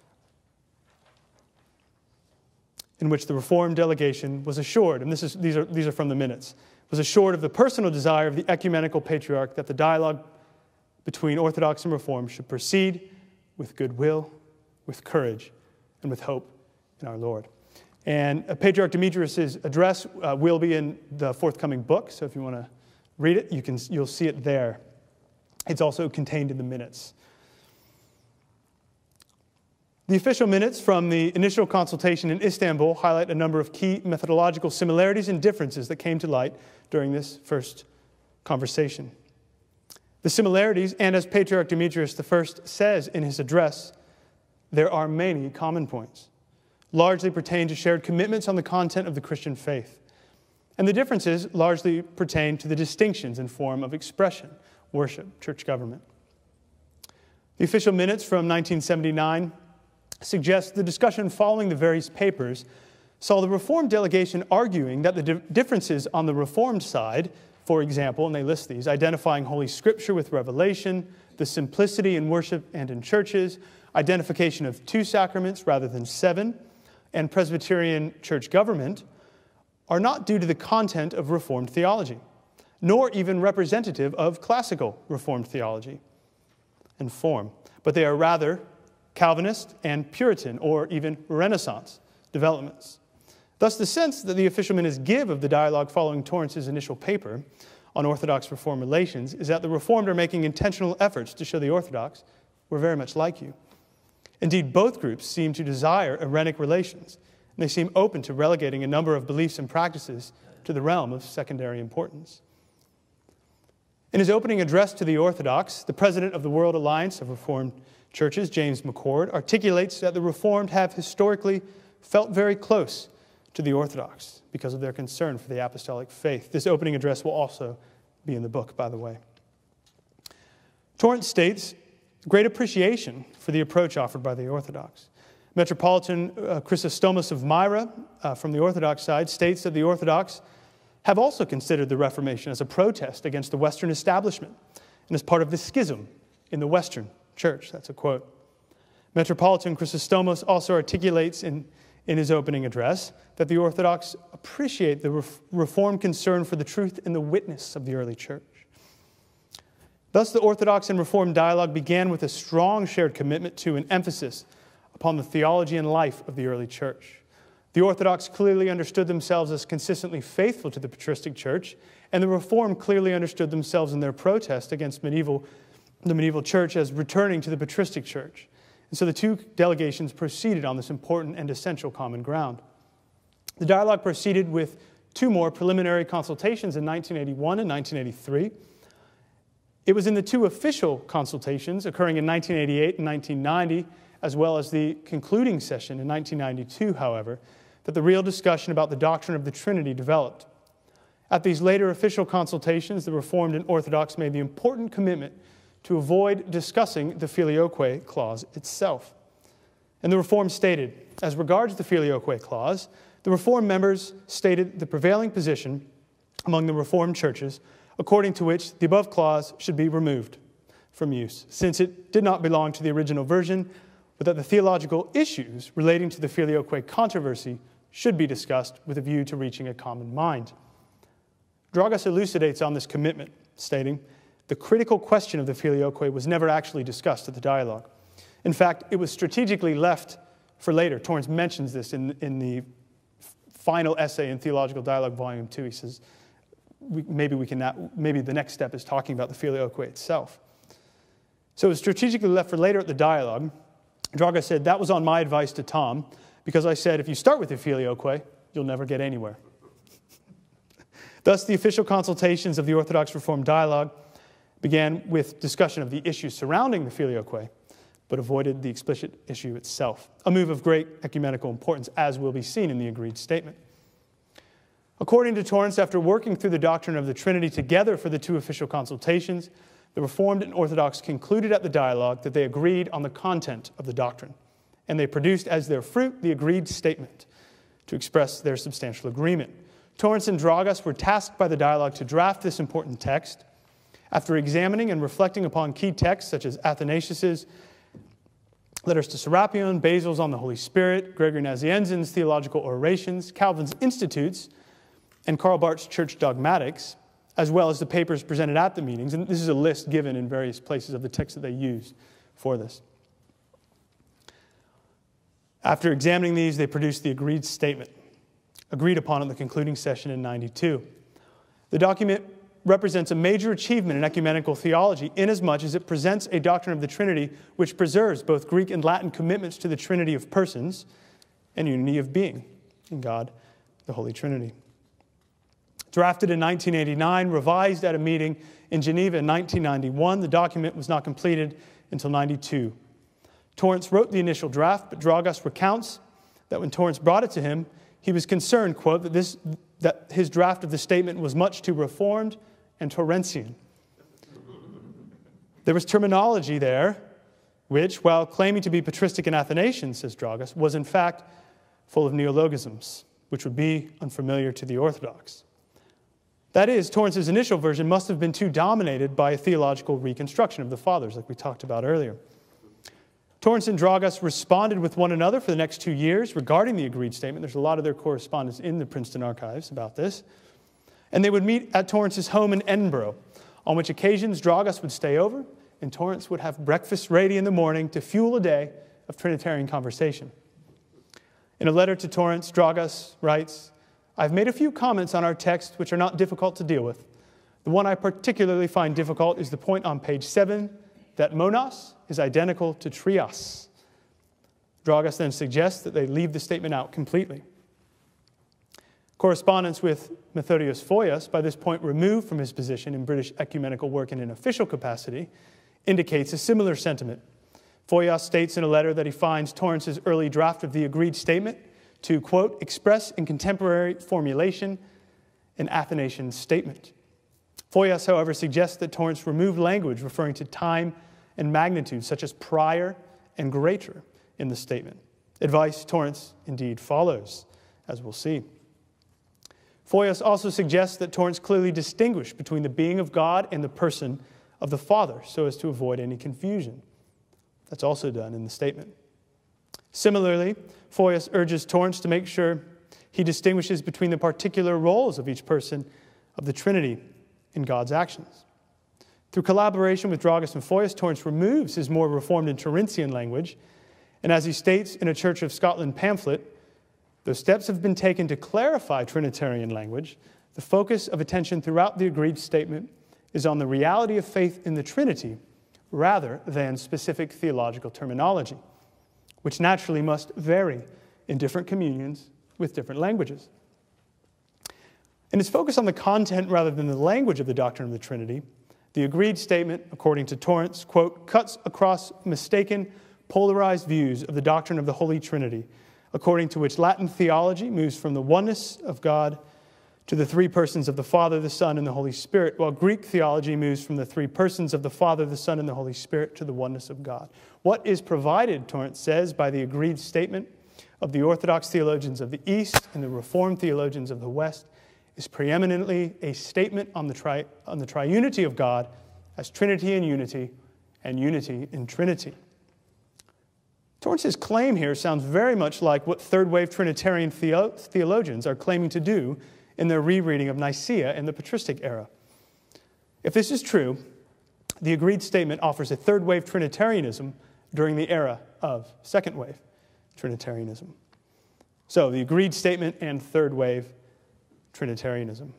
in which the Reformed delegation was assured, and these are from the minutes, was assured of the personal desire of the ecumenical patriarch that the dialogue between Orthodox and Reformed should proceed with goodwill, with courage, and with hope in our Lord. And Patriarch Demetrius' address will be in the forthcoming book, so if you want to read it, you'll see it there. It's also contained in the minutes. The official minutes from the initial consultation in Istanbul highlight a number of key methodological similarities and differences that came to light during this first conversation. The similarities, and as Patriarch Demetrius I says in his address, there are many common points, largely pertain to shared commitments on the content of the Christian faith. And the differences largely pertain to the distinctions in form of expression, worship, church government. The official minutes from 1979 suggests the discussion following the various papers saw the Reformed delegation arguing that the differences on the Reformed side, for example, and they list these, identifying Holy Scripture with revelation, the simplicity in worship and in churches, identification of 2 sacraments rather than 7, and Presbyterian church government, are not due to the content of Reformed theology, nor even representative of classical Reformed theology and form, but they are rather Calvinist and Puritan, or even Renaissance developments. Thus, the sense that the official minutes give of the dialogue following Torrance's initial paper on Orthodox-Reformed relations is that the Reformed are making intentional efforts to show the Orthodox we're very much like you. Indeed, both groups seem to desire Irenic relations, and they seem open to relegating a number of beliefs and practices to the realm of secondary importance. In his opening address to the Orthodox, the president of the World Alliance of Reformed Churches, James McCord, articulates that the Reformed have historically felt very close to the Orthodox because of their concern for the apostolic faith. This opening address will also be in the book, by the way. Torrance states great appreciation for the approach offered by the Orthodox. Metropolitan Chrysostomos of Myra, from the Orthodox side, states that the Orthodox have also considered the Reformation as a protest against the Western establishment and as part of the schism in the Western Church. That's a quote. Metropolitan Chrysostomos also articulates in his opening address that the Orthodox appreciate the Reformed concern for the truth and the witness of the early church. Thus, the Orthodox and Reformed dialogue began with a strong shared commitment to and emphasis upon the theology and life of the early church. The Orthodox clearly understood themselves as consistently faithful to the patristic church, and the Reformed clearly understood themselves in their protest against the medieval church as returning to the patristic church. And so the two delegations proceeded on this important and essential common ground. The dialogue proceeded with two more preliminary consultations in 1981 and 1983. It was in the two official consultations occurring in 1988 and 1990, as well as the concluding session in 1992, however, that the real discussion about the doctrine of the Trinity developed. At these later official consultations, the Reformed and Orthodox made the important commitment to avoid discussing the Filioque clause itself. And the Reformed stated, as regards the Filioque clause, the Reformed members stated the prevailing position among the Reformed churches, according to which the above clause should be removed from use, since it did not belong to the original version, but that the theological issues relating to the Filioque controversy should be discussed with a view to reaching a common mind. Dragas elucidates on this commitment, stating, the critical question of the Filioque was never actually discussed at the dialogue. In fact, it was strategically left for later. Torrance mentions this in the final essay in Theological Dialogue, Volume 2. He says, maybe the next step is talking about the Filioque itself. So it was strategically left for later at the dialogue. Dragas said, that was on my advice to Tom, because I said, if you start with the Filioque, you'll never get anywhere. Thus, the official consultations of the Orthodox Reformed dialogue began with discussion of the issues surrounding the Filioque, but avoided the explicit issue itself, a move of great ecumenical importance, as will be seen in the agreed statement. According to Torrance, after working through the doctrine of the Trinity together for the two official consultations, the Reformed and Orthodox concluded at the dialogue that they agreed on the content of the doctrine, and they produced as their fruit the agreed statement to express their substantial agreement. Torrance and Dragas were tasked by the dialogue to draft this important text. After examining and reflecting upon key texts such as Athanasius's letters to Serapion, Basil's on the Holy Spirit, Gregory Nazianzen's theological orations, Calvin's Institutes, and Karl Barth's Church Dogmatics, as well as the papers presented at the meetings. And this is a list given in various places of the text that they used for this. After examining these, they produced the agreed statement, agreed upon at the concluding session in 92. The document represents a major achievement in ecumenical theology inasmuch as it presents a doctrine of the Trinity which preserves both Greek and Latin commitments to the Trinity of persons and unity of being in God, the Holy Trinity. Drafted in 1989, revised at a meeting in Geneva in 1991, the document was not completed until 92. Torrance wrote the initial draft, but Dragas recounts that when Torrance brought it to him, he was concerned, quote, that his draft of the statement was much too reformed and Torrentian. There was terminology there which, while claiming to be patristic and Athanasian, says Dragas, was in fact full of neologisms, which would be unfamiliar to the Orthodox. That is, Torrance's initial version must have been too dominated by a theological reconstruction of the Fathers, like we talked about earlier. Torrance and Dragas responded with one another for the next 2 years regarding the agreed statement. There's a lot of their correspondence in the Princeton archives about this. And they would meet at Torrance's home in Edinburgh, on which occasions Dragas would stay over, and Torrance would have breakfast ready in the morning to fuel a day of Trinitarian conversation. In a letter to Torrance, Dragas writes, I've made a few comments on our text which are not difficult to deal with. The one I particularly find difficult is the point on page 7 that monos is identical to trios. Dragas then suggests that they leave the statement out completely. Correspondence with Methodius Foias, by this point removed from his position in British ecumenical work in an official capacity, indicates a similar sentiment. Foias states in a letter that he finds Torrance's early draft of the agreed statement to, quote, express in contemporary formulation an Athanasian statement. Foias, however, suggests that Torrance remove language referring to time and magnitude, such as prior and greater, in the statement. Advice Torrance indeed follows, as we'll see. Foias also suggests that Torrance clearly distinguished between the being of God and the person of the Father, so as to avoid any confusion. That's also done in the statement. Similarly, Foias urges Torrance to make sure he distinguishes between the particular roles of each person of the Trinity in God's actions. Through collaboration with Dragas and Foias, Torrance removes his more reformed and Torrentian language, and as he states in a Church of Scotland pamphlet, though steps have been taken to clarify Trinitarian language, the focus of attention throughout the agreed statement is on the reality of faith in the Trinity rather than specific theological terminology, which naturally must vary in different communions with different languages. In its focus on the content rather than the language of the doctrine of the Trinity, the agreed statement, according to Torrance, quote, cuts across mistaken, polarized views of the doctrine of the Holy Trinity, according to which Latin theology moves from the oneness of God to the three persons of the Father, the Son, and the Holy Spirit, while Greek theology moves from the three persons of the Father, the Son, and the Holy Spirit to the oneness of God. What is provided, Torrance says, by the agreed statement of the Orthodox theologians of the East and the Reformed theologians of the West is preeminently a statement on the triunity of God as Trinity in unity and unity in Trinity. Torrance's claim here sounds very much like what third-wave Trinitarian theologians are claiming to do in their rereading of Nicaea in the patristic era. If this is true, the agreed statement offers a third-wave Trinitarianism during the era of second-wave Trinitarianism. So, the agreed statement and third-wave Trinitarianism.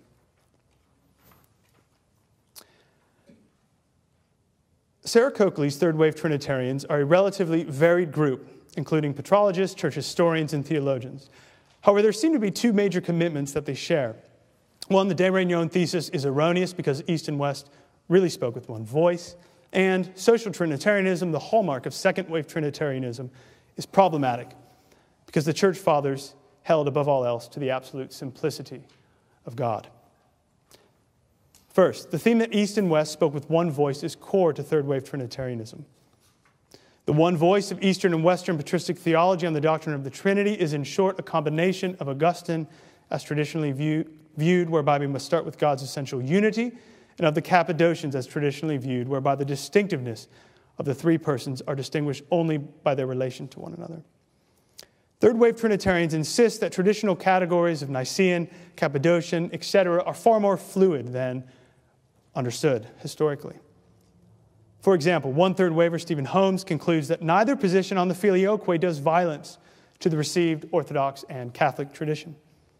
Sarah Coakley's third-wave Trinitarians are a relatively varied group, including patrologists, church historians, and theologians. However, there seem to be two major commitments that they share. One, the de Réunion thesis is erroneous because East and West really spoke with one voice, and social Trinitarianism, the hallmark of second-wave Trinitarianism, is problematic because the Church Fathers held above all else to the absolute simplicity of God. First, the theme that East and West spoke with one voice is core to third-wave Trinitarianism. The one voice of Eastern and Western patristic theology on the doctrine of the Trinity is, in short, a combination of Augustine as traditionally viewed, whereby we must start with God's essential unity, and of the Cappadocians as traditionally viewed, whereby the distinctiveness of the three persons are distinguished only by their relation to one another. Third-wave Trinitarians insist that traditional categories of Nicene, Cappadocian, etc. are far more fluid than understood historically. For example, one third-waver, Stephen Holmes, concludes that neither position on the Filioque does violence to the received Orthodox and Catholic tradition.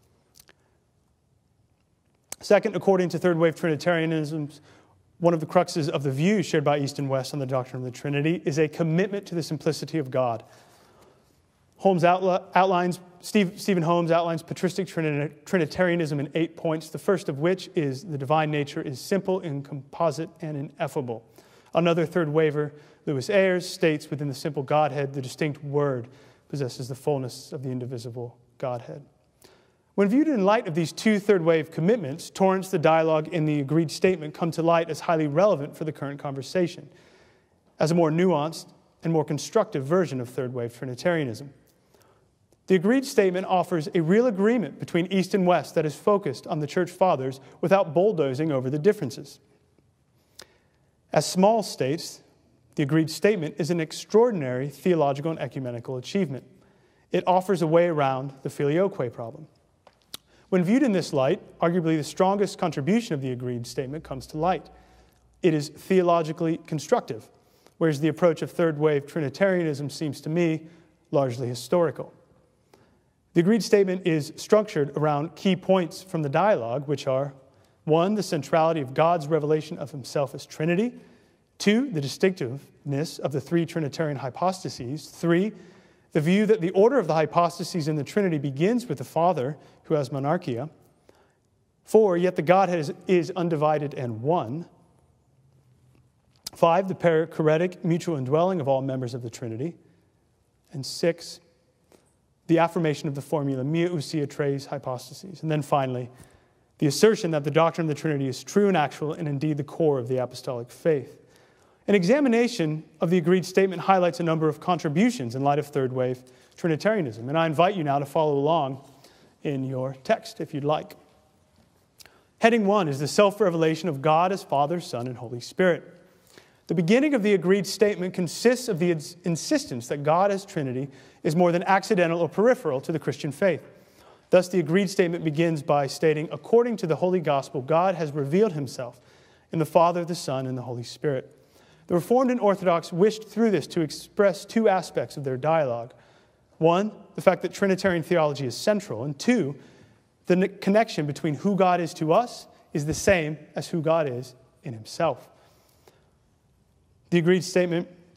Second, according to third-wave Trinitarianism, one of the cruxes of the views shared by East and West on the doctrine of the Trinity is a commitment to the simplicity of God. Stephen Holmes outlines patristic Trinitarianism in 8 points, the first of which is the divine nature is simple, incomposite, and ineffable. Another third-waver, Louis Ayres, states within the simple Godhead, the distinct Word possesses the fullness of the indivisible Godhead. When viewed in light of these two third-wave commitments, Torrance, the dialogue, and the agreed statement come to light as highly relevant for the current conversation, as a more nuanced and more constructive version of third-wave Trinitarianism. The agreed statement offers a real agreement between East and West that is focused on the Church Fathers without bulldozing over the differences. As small states, the agreed statement is an extraordinary theological and ecumenical achievement. It offers a way around the Filioque problem. When viewed in this light, arguably the strongest contribution of the agreed statement comes to light. It is theologically constructive, whereas the approach of third-wave Trinitarianism seems to me largely historical. The agreed statement is structured around key points from the dialogue, which are 1, the centrality of God's revelation of himself as Trinity. 2, the distinctiveness of the three Trinitarian hypostases. 3, the view that the order of the hypostases in the Trinity begins with the Father, who has monarchia. 4, yet the Godhead is undivided and one. 5, the perichoretic mutual indwelling of all members of the Trinity. And 6, the affirmation of the formula, mia ousia tres hypostases. And then finally, the assertion that the doctrine of the Trinity is true and actual and indeed the core of the apostolic faith. An examination of the agreed statement highlights a number of contributions in light of third-wave Trinitarianism, and I invite you now to follow along in your text, if you'd like. Heading 1 is the self-revelation of God as Father, Son, and Holy Spirit. The beginning of the agreed statement consists of the insistence that God as Trinity is more than accidental or peripheral to the Christian faith. Thus, the agreed statement begins by stating, according to the Holy Gospel, God has revealed himself in the Father, the Son, and the Holy Spirit. The Reformed and Orthodox wished through this to express two aspects of their dialogue. 1, the fact that Trinitarian theology is central, and 2, the connection between who God is to us is the same as who God is in himself. The agreed statement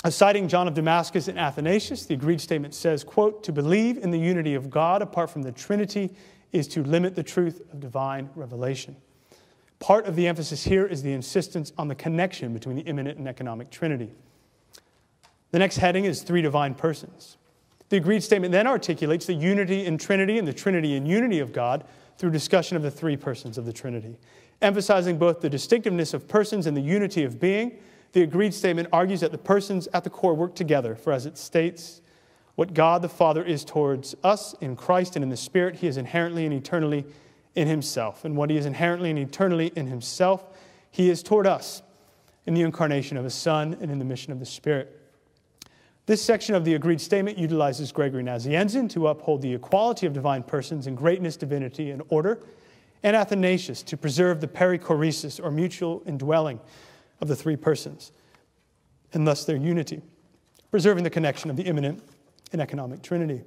Citing John of Damascus and Athanasius, the agreed statement says, quote, "To believe in the unity of God apart from the Trinity is to limit the truth of divine revelation." Part of the emphasis here is the insistence on the connection between the immanent and economic Trinity. The next heading is three divine persons. The agreed statement then articulates the unity in Trinity and the Trinity in unity of God through discussion of the three persons of the Trinity. Emphasizing both the distinctiveness of persons and the unity of being, the agreed statement argues that the persons at the core work together, for as it states, what God the Father is towards us in Christ and in the Spirit, he is inherently and eternally in himself. And what he is inherently and eternally in himself, he is toward us in the incarnation of his Son and in the mission of the Spirit. This section of the agreed statement utilizes Gregory Nazianzen to uphold the equality of divine persons in greatness, divinity, and order, and Athanasius to preserve the perichoresis, or mutual indwelling, of the three persons, and thus their unity, preserving the connection of the immanent and economic Trinity.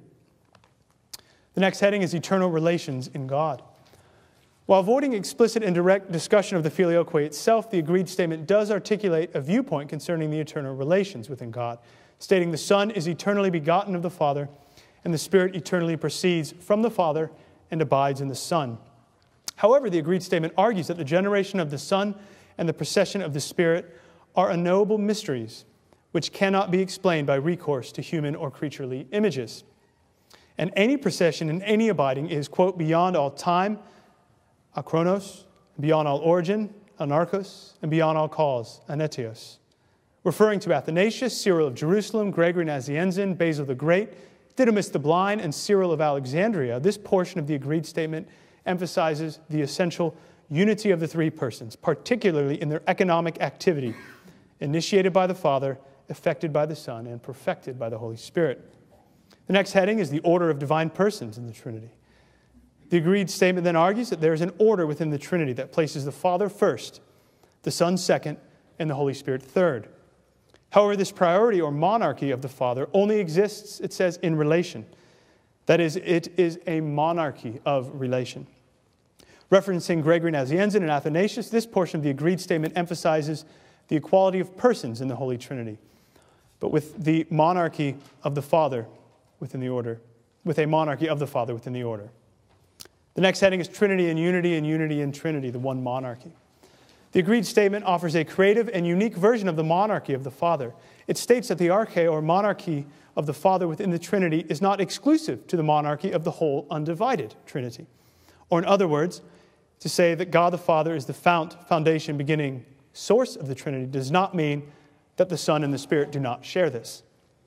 The next heading is eternal relations in God. While avoiding explicit and direct discussion of the filioque itself, the agreed statement does articulate a viewpoint concerning the eternal relations within God, stating the Son is eternally begotten of the Father, and the Spirit eternally proceeds from the Father and abides in the Son. However, the agreed statement argues that the generation of the Son and the procession of the Spirit are unknowable mysteries which cannot be explained by recourse to human or creaturely images. And any procession and any abiding is, quote, beyond all time, achronos, beyond all origin, anarchos, and beyond all cause, anetios. Referring to Athanasius, Cyril of Jerusalem, Gregory Nazianzen, Basil the Great, Didymus the Blind, and Cyril of Alexandria, this portion of the agreed statement emphasizes the essential unity of the three persons, particularly in their economic activity, initiated by the Father, effected by the Son, and perfected by the Holy Spirit. The next heading is the order of divine persons in the Trinity. The agreed statement then argues that there is an order within the Trinity that places the Father first, the Son second, and the Holy Spirit third. However, this priority or monarchy of the Father only exists, it says, in relation. That is, it is a monarchy of relation. Referencing Gregory Nazianzen and Athanasius, this portion of the agreed statement emphasizes the equality of persons in the Holy Trinity, but with the monarchy of the Father within the order, with a monarchy of the Father within the order. The next heading is Trinity and Unity in Trinity, the one monarchy. The agreed statement offers a creative and unique version of the monarchy of the Father. It states that the arche, or monarchy of the Father within the Trinity, is not exclusive to the monarchy of the whole undivided Trinity. Or in other words, to say that God the Father is the foundation, beginning, source of the Trinity does not mean that the Son and the Spirit do not share this.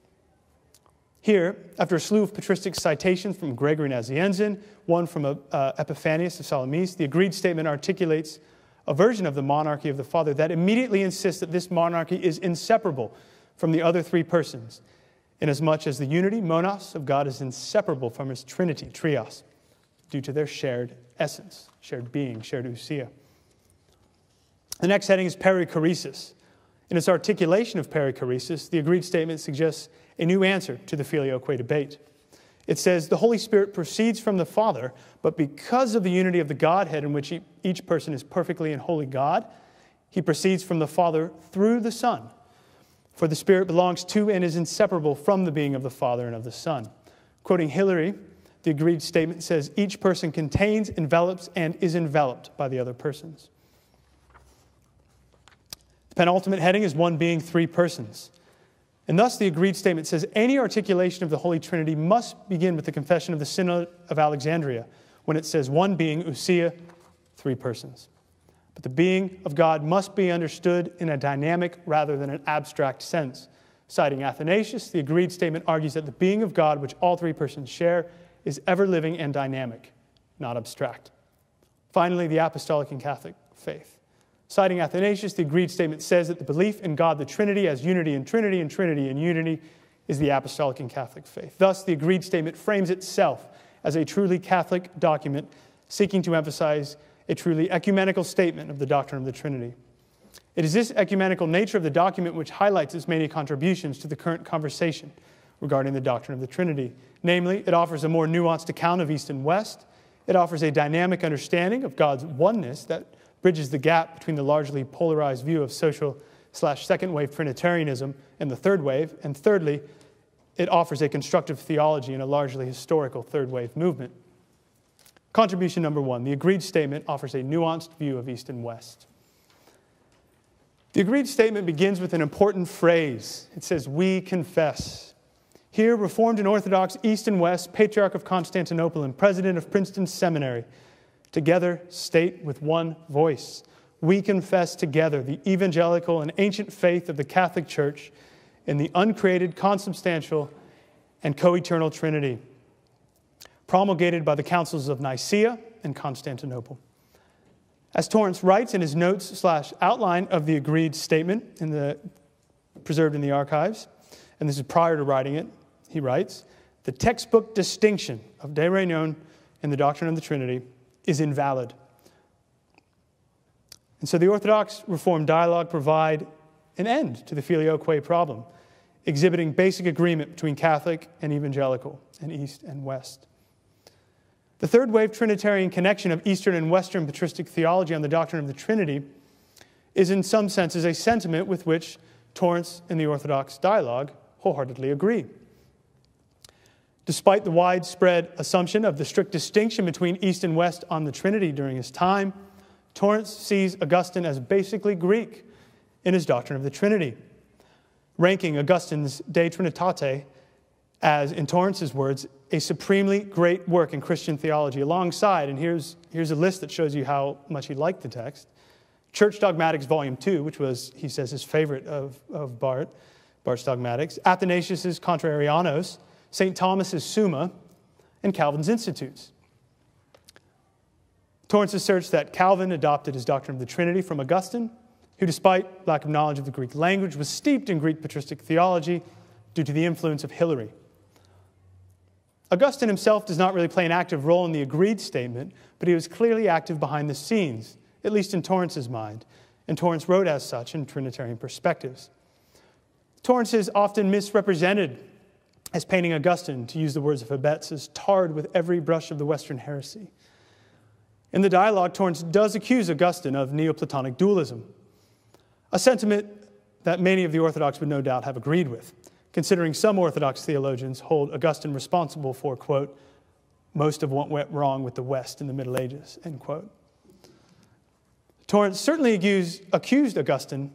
Here, after a slew of patristic citations from Gregory Nazianzen, one from Epiphanius of Salamis, the agreed statement articulates a version of the monarchy of the Father that immediately insists that this monarchy is inseparable from the other three persons, inasmuch as the unity, monos, of God is inseparable from his Trinity, trios, due to their shared essence, shared being, shared ousia. The next heading is perichoresis. In its articulation of perichoresis, the agreed statement suggests a new answer to the filioque debate. It says, the Holy Spirit proceeds from the Father, but because of the unity of the Godhead in which each person is perfectly and wholly God, he proceeds from the Father through the Son. For the Spirit belongs to and is inseparable from the being of the Father and of the Son. Quoting Hilary, the agreed statement says, each person contains, envelops, and is enveloped by the other persons. The penultimate heading is one being, three persons. And thus the agreed statement says any articulation of the Holy Trinity must begin with the confession of the Synod of Alexandria, when it says one being, ousia, three persons. But the being of God must be understood in a dynamic rather than an abstract sense. Citing Athanasius, the agreed statement argues that the being of God, which all three persons share, is ever-living and dynamic, not abstract. Finally, the apostolic and Catholic faith. Citing Athanasius, the agreed statement says that the belief in God the Trinity as unity in Trinity and Trinity in unity is the apostolic and Catholic faith. Thus, the agreed statement frames itself as a truly Catholic document seeking to emphasize a truly ecumenical statement of the doctrine of the Trinity. It is this ecumenical nature of the document which highlights its many contributions to the current conversation regarding the doctrine of the Trinity. Namely, it offers a more nuanced account of East and West. It offers a dynamic understanding of God's oneness that bridges the gap between the largely polarized view of social second wave Trinitarianism and the third wave. And thirdly, it offers a constructive theology in a largely historical third wave movement. Contribution number 1, the agreed statement offers a nuanced view of East and West. The agreed statement begins with an important phrase. It says, "We confess." Here, Reformed and Orthodox, East and West, Patriarch of Constantinople and President of Princeton Seminary, together state with one voice, "We confess together the evangelical and ancient faith of the Catholic Church in the uncreated, consubstantial, and co-eternal Trinity, promulgated by the councils of Nicaea and Constantinople." As Torrance writes in his notes/outline of the agreed statement preserved in the archives, and this is prior to writing it, he writes, "The textbook distinction of De Reunion in the doctrine of the Trinity is invalid." And so the Orthodox Reformed dialogue provide an end to the filioque problem, exhibiting basic agreement between Catholic and evangelical, and East and West. The third wave Trinitarian connection of Eastern and Western patristic theology on the doctrine of the Trinity is in some senses a sentiment with which Torrance and the Orthodox dialogue wholeheartedly agree. Despite the widespread assumption of the strict distinction between East and West on the Trinity during his time, Torrance sees Augustine as basically Greek in his doctrine of the Trinity, ranking Augustine's De Trinitate as, in Torrance's words, a supremely great work in Christian theology alongside, and here's a list that shows you how much he liked the text, Church Dogmatics Volume 2, which was, he says, his favorite of Barth's Dogmatics, Athanasius' Contrarianos, St. Thomas's Summa, and Calvin's Institutes. Torrance asserts that Calvin adopted his doctrine of the Trinity from Augustine, who, despite lack of knowledge of the Greek language, was steeped in Greek patristic theology due to the influence of Hilary. Augustine himself does not really play an active role in the agreed statement, but he was clearly active behind the scenes, at least in Torrance's mind, and Torrance wrote as such in Trinitarian Perspectives. Torrance is often misrepresented as painting Augustine, to use the words of Hebetz, as tarred with every brush of the Western heresy. In the dialogue, Torrance does accuse Augustine of Neoplatonic dualism, a sentiment that many of the Orthodox would no doubt have agreed with, considering some Orthodox theologians hold Augustine responsible for, quote, most of what went wrong with the West in the Middle Ages, end quote. Torrance certainly accused Augustine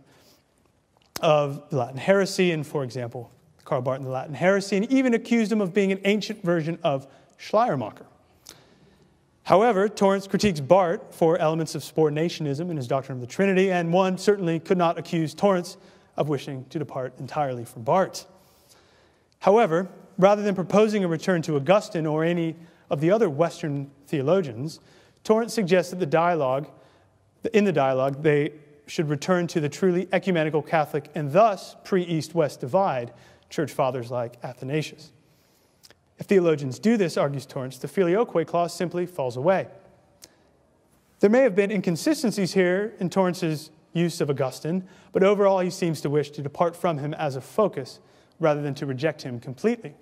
of the Latin heresy, and, for example, Karl Barth and the Latin heresy, and even accused him of being an ancient version of Schleiermacher. However, Torrance critiques Barth for elements of subordinationism in his doctrine of the Trinity, and one certainly could not accuse Torrance of wishing to depart entirely from Barth. However, rather than proposing a return to Augustine or any of the other Western theologians, Torrance suggests that in the dialogue, they should return to the truly ecumenical Catholic and thus pre-East-West divide, church fathers like Athanasius. If theologians do this, argues Torrance, the filioque clause simply falls away. There may have been inconsistencies here in Torrance's use of Augustine, but overall he seems to wish to depart from him as a focus rather than to reject him completely.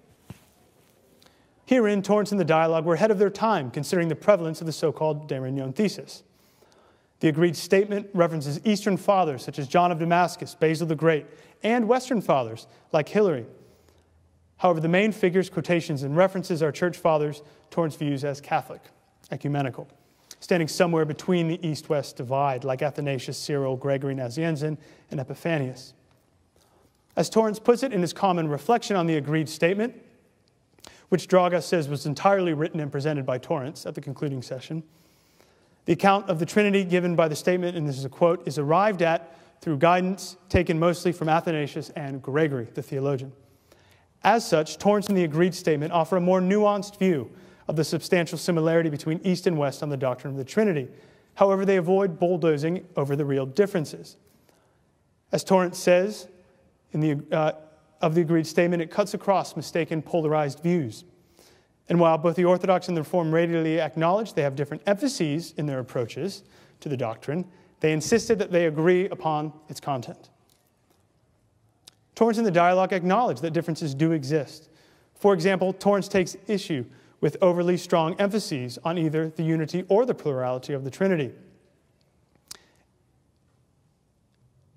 Herein, Torrance and the dialogue were ahead of their time, considering the prevalence of the so-called De Reunion thesis. The agreed statement references Eastern fathers such as John of Damascus, Basil the Great, and Western fathers like Hilary. However, the main figures, quotations, and references are church fathers Torrance views as Catholic, ecumenical, standing somewhere between the East-West divide, like Athanasius, Cyril, Gregory Nazianzen, and Epiphanius. As Torrance puts it in his common reflection on the agreed statement, which Draga says was entirely written and presented by Torrance at the concluding session, the account of the Trinity given by the statement, and this is a quote, is arrived at through guidance taken mostly from Athanasius and Gregory, the theologian. As such, Torrance and the agreed statement offer a more nuanced view of the substantial similarity between East and West on the doctrine of the Trinity. However, they avoid bulldozing over the real differences. As Torrance says of the agreed statement, it cuts across mistaken polarized views. And while both the Orthodox and the Reformed readily acknowledge they have different emphases in their approaches to the doctrine, they insisted that they agree upon its content. Torrance and the dialogue acknowledge that differences do exist. For example, Torrance takes issue with overly strong emphases on either the unity or the plurality of the Trinity.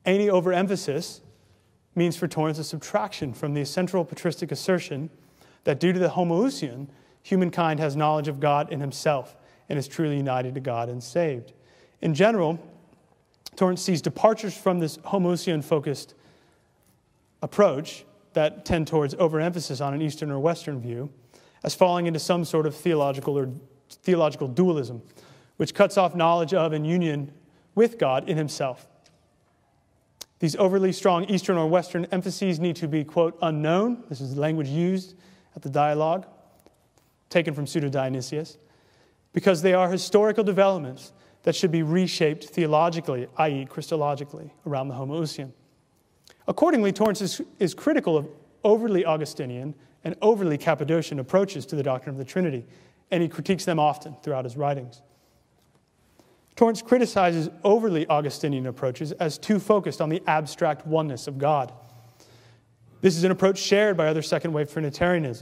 Any overemphasis means for Torrance a subtraction from the central patristic assertion that due to the homoousion, humankind has knowledge of God in himself and is truly united to God and saved. In general, Torrance sees departures from this homoousion-focused approach that tend towards overemphasis on an Eastern or Western view as falling into some sort of theological dualism, which cuts off knowledge of and union with God in himself. These overly strong Eastern or Western emphases need to be, quote, unknown. This is the language used at the dialogue, taken from Pseudo-Dionysius, because they are historical developments that should be reshaped theologically, i.e. Christologically, around the homoousion. Accordingly, Torrance is critical of overly Augustinian and overly Cappadocian approaches to the doctrine of the Trinity, and he critiques them often throughout his writings. Torrance criticizes overly Augustinian approaches as too focused on the abstract oneness of God. This is an approach shared by other second-wave Trinitarians,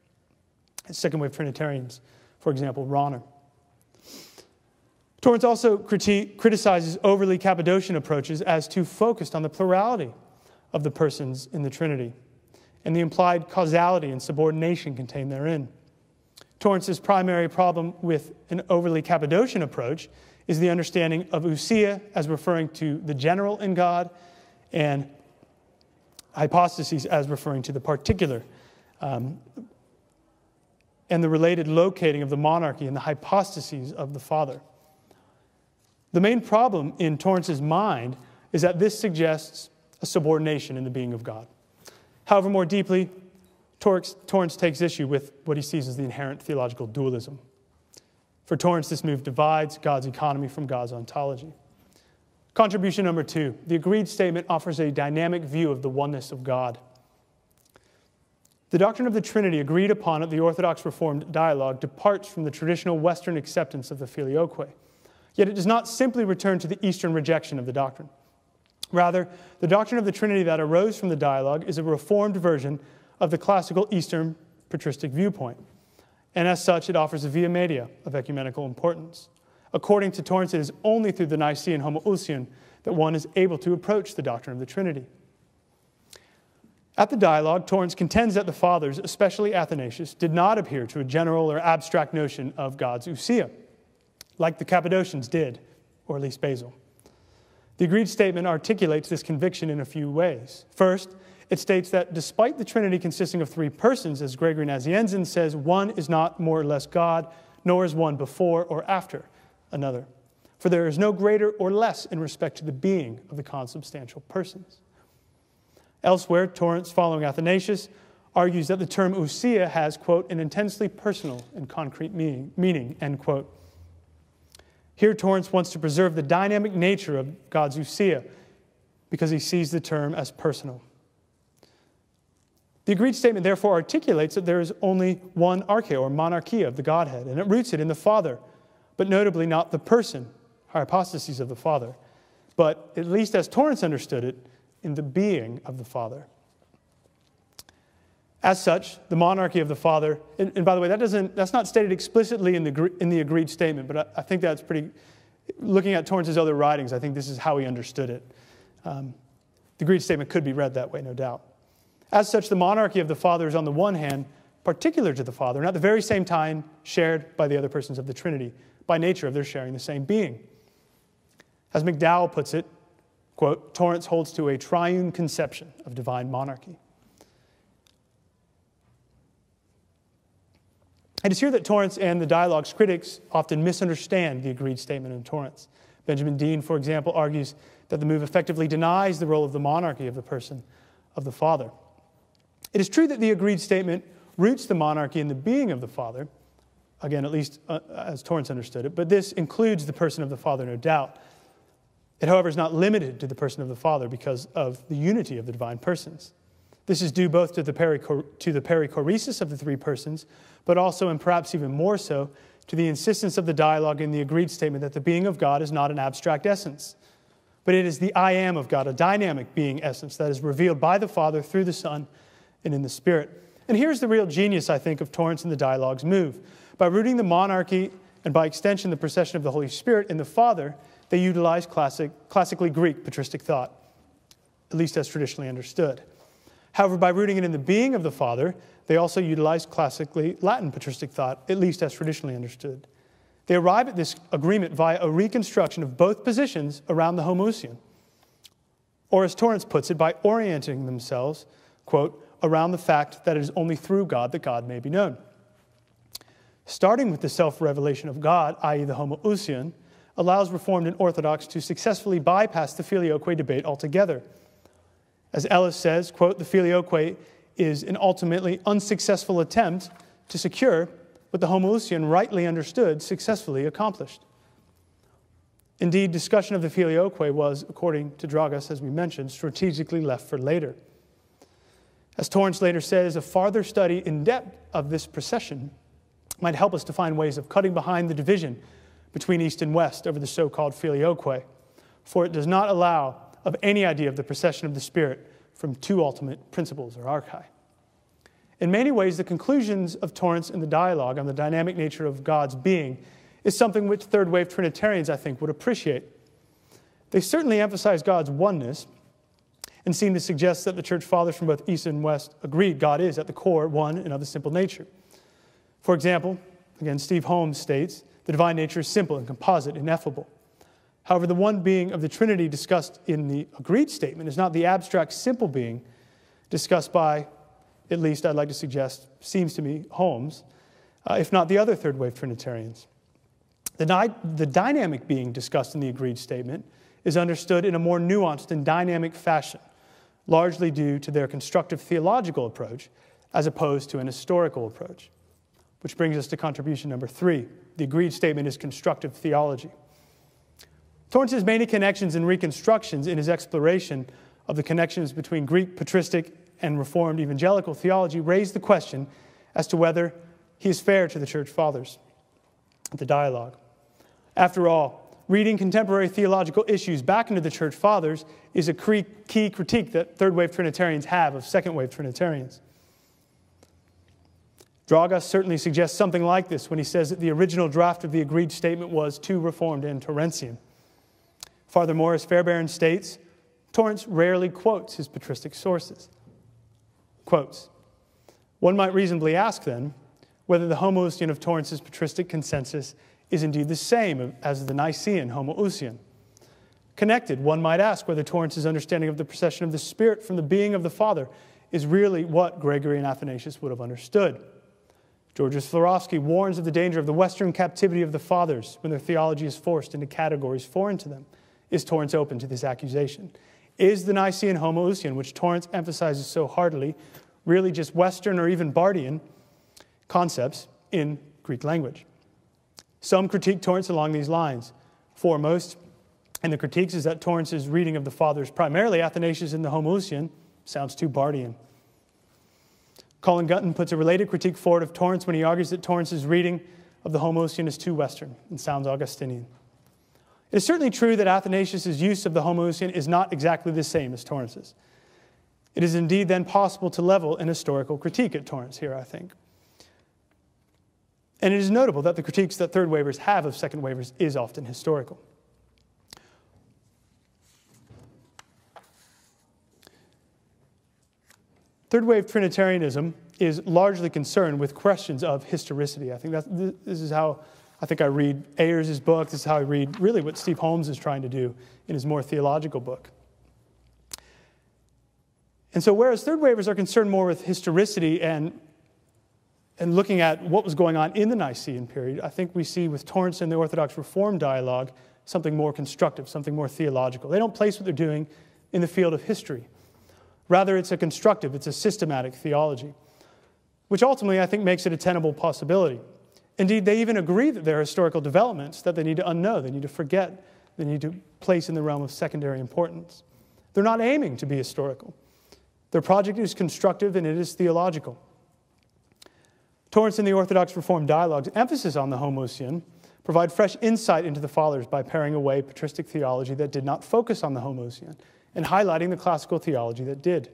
for example, Rahner. Torrance also criticizes overly Cappadocian approaches as too focused on the plurality of the persons in the Trinity and the implied causality and subordination contained therein. Torrance's primary problem with an overly Cappadocian approach is the understanding of ousia as referring to the general in God and hypostases as referring to the particular, and the related locating of the monarchy and the hypostases of the Father. The main problem in Torrance's mind is that this suggests a subordination in the being of God. However, more deeply, Torrance takes issue with what he sees as the inherent theological dualism. For Torrance, this move divides God's economy from God's ontology. Contribution number 2, the agreed statement offers a dynamic view of the oneness of God. The doctrine of the Trinity agreed upon at the Orthodox Reformed dialogue departs from the traditional Western acceptance of the filioque. Yet it does not simply return to the Eastern rejection of the doctrine. Rather, the doctrine of the Trinity that arose from the dialogue is a reformed version of the classical Eastern patristic viewpoint. And as such, it offers a via media of ecumenical importance. According to Torrance, it is only through the Nicene homoousion that one is able to approach the doctrine of the Trinity. At the dialogue, Torrance contends that the Fathers, especially Athanasius, did not adhere to a general or abstract notion of God's ousia, like the Cappadocians did, or at least Basil. The agreed statement articulates this conviction in a few ways. First, it states that despite the Trinity consisting of 3 persons, as Gregory Nazianzen says, one is not more or less God, nor is one before or after another. For there is no greater or less in respect to the being of the consubstantial persons. Elsewhere, Torrance, following Athanasius, argues that the term ousia has, quote, an intensely personal and concrete meaning, end quote. Here, Torrance wants to preserve the dynamic nature of God's ousia because he sees the term as personal. The agreed statement therefore articulates that there is only one arche, or monarchia, of the Godhead, and it roots it in the Father, but notably not the person, hypostases of the Father, but, at least as Torrance understood it, in the being of the Father. As such, the monarchy of the Father, and by the way, that's not stated explicitly in the agreed statement, but I think that's pretty, looking at Torrance's other writings, I think this is how he understood it. The agreed statement could be read that way, no doubt. As such, the monarchy of the Father is on the one hand particular to the Father, and at the very same time shared by the other persons of the Trinity, by nature of their sharing the same being. As McDowell puts it, quote, Torrance holds to a triune conception of divine monarchy. It is here that Torrance and the dialogue's critics often misunderstand the agreed statement in Torrance. Benjamin Dean, for example, argues that the move effectively denies the role of the monarchy of the person of the Father. It is true that the agreed statement roots the monarchy in the being of the Father, again, at least as Torrance understood it, but this includes the person of the Father, no doubt. It, however, is not limited to the person of the Father because of the unity of the divine persons. This is due both to the perichoresis of the 3 persons, but also, and perhaps even more so, to the insistence of the dialogue in the agreed statement that the being of God is not an abstract essence, but it is the I am of God, a dynamic being essence that is revealed by the Father through the Son and in the Spirit. And here's the real genius, I think, of Torrance and the dialogue's move. By rooting the monarchy and by extension the procession of the Holy Spirit in the Father, they utilize classically Greek patristic thought. at least as traditionally understood. However, by rooting it in the being of the Father, they also utilized classically Latin patristic thought, at least as traditionally understood. They arrive at this agreement via a reconstruction of both positions around the homoousion, or as Torrance puts it, by orienting themselves, quote, around the fact that it is only through God that God may be known. Starting with the self-revelation of God, i.e. the homoousion, allows Reformed and Orthodox to successfully bypass the filioque debate altogether. As Ellis says, quote, the filioque is an ultimately unsuccessful attempt to secure what the homoousion, rightly understood, successfully accomplished. Indeed, discussion of the filioque was, according to Dragas, as we mentioned, strategically left for later. As Torrance later says, a farther study in depth of this procession might help us to find ways of cutting behind the division between East and West over the so-called filioque, for it does not allow of any idea of the procession of the Spirit from two ultimate principles or archai. In many ways, the conclusions of Torrance in the dialogue on the dynamic nature of God's being is something which third-wave Trinitarians, I think, would appreciate. They certainly emphasize God's oneness and seem to suggest that the church fathers from both East and West agreed God is, at the core, one and of a simple nature. For example, again, Steve Holmes states, the divine nature is simple and composite, ineffable. However, the one being of the Trinity discussed in the agreed statement is not the abstract simple being discussed by, at least I'd like to suggest, seems to me, Holmes, if not the other third-wave Trinitarians. The dynamic being discussed in the agreed statement is understood in a more nuanced and dynamic fashion, largely due to their constructive theological approach as opposed to an historical approach. Which brings us to contribution number 3. The agreed statement is constructive theology. Torrance's many connections and reconstructions in his exploration of the connections between Greek patristic and Reformed evangelical theology raise the question as to whether he is fair to the church fathers. The dialogue. After all, reading contemporary theological issues back into the church fathers is a key critique that third-wave Trinitarians have of second-wave Trinitarians. Dragas certainly suggests something like this when he says that the original draft of the agreed statement was too Reformed and Torrancean. Furthermore, as Fairbairn states, Torrance rarely quotes his patristic sources. Quotes. One might reasonably ask, then, whether the homoousion of Torrance's patristic consensus is indeed the same as the Nicene homoousion. Connected, one might ask whether Torrance's understanding of the procession of the Spirit from the being of the Father is really what Gregory and Athanasius would have understood. Georgios Florovsky warns of the danger of the Western captivity of the Fathers when their theology is forced into categories foreign to them. Is Torrance open to this accusation? Is the Nicene homoousion, which Torrance emphasizes so heartily, really just Western or even Bardian concepts in Greek language? Some critique Torrance along these lines. Foremost in the critiques is that Torrance's reading of the Fathers, primarily Athanasius in the homoousion, sounds too Bardian. Colin Gutton puts a related critique forward of Torrance when he argues that Torrance's reading of the homoousion is too Western and sounds Augustinian. It is certainly true that Athanasius' use of the homoousion is not exactly the same as Torrance's. It is indeed then possible to level an historical critique at Torrance here, I think. And it is notable that the critiques that third waivers have of second waivers is often historical. Third wave Trinitarianism is largely concerned with questions of historicity. I think this is how I read Ayers' book. This is how I read really what Steve Holmes is trying to do in his more theological book. And so whereas third waivers are concerned more with historicity and looking at what was going on in the Nicene period, I think we see with Torrance and the Orthodox Reform dialogue something more constructive, something more theological. They don't place what they're doing in the field of history. Rather, it's a systematic theology, which ultimately I think makes it a tenable possibility. Indeed, they even agree that there are historical developments that they need to unknow, they need to forget, they need to place in the realm of secondary importance. They're not aiming to be historical. Their project is constructive and it is theological. Torrance and the Orthodox Reformed dialogue's emphasis on the homoousion provide fresh insight into the Fathers by paring away patristic theology that did not focus on the homoousion and highlighting the classical theology that did.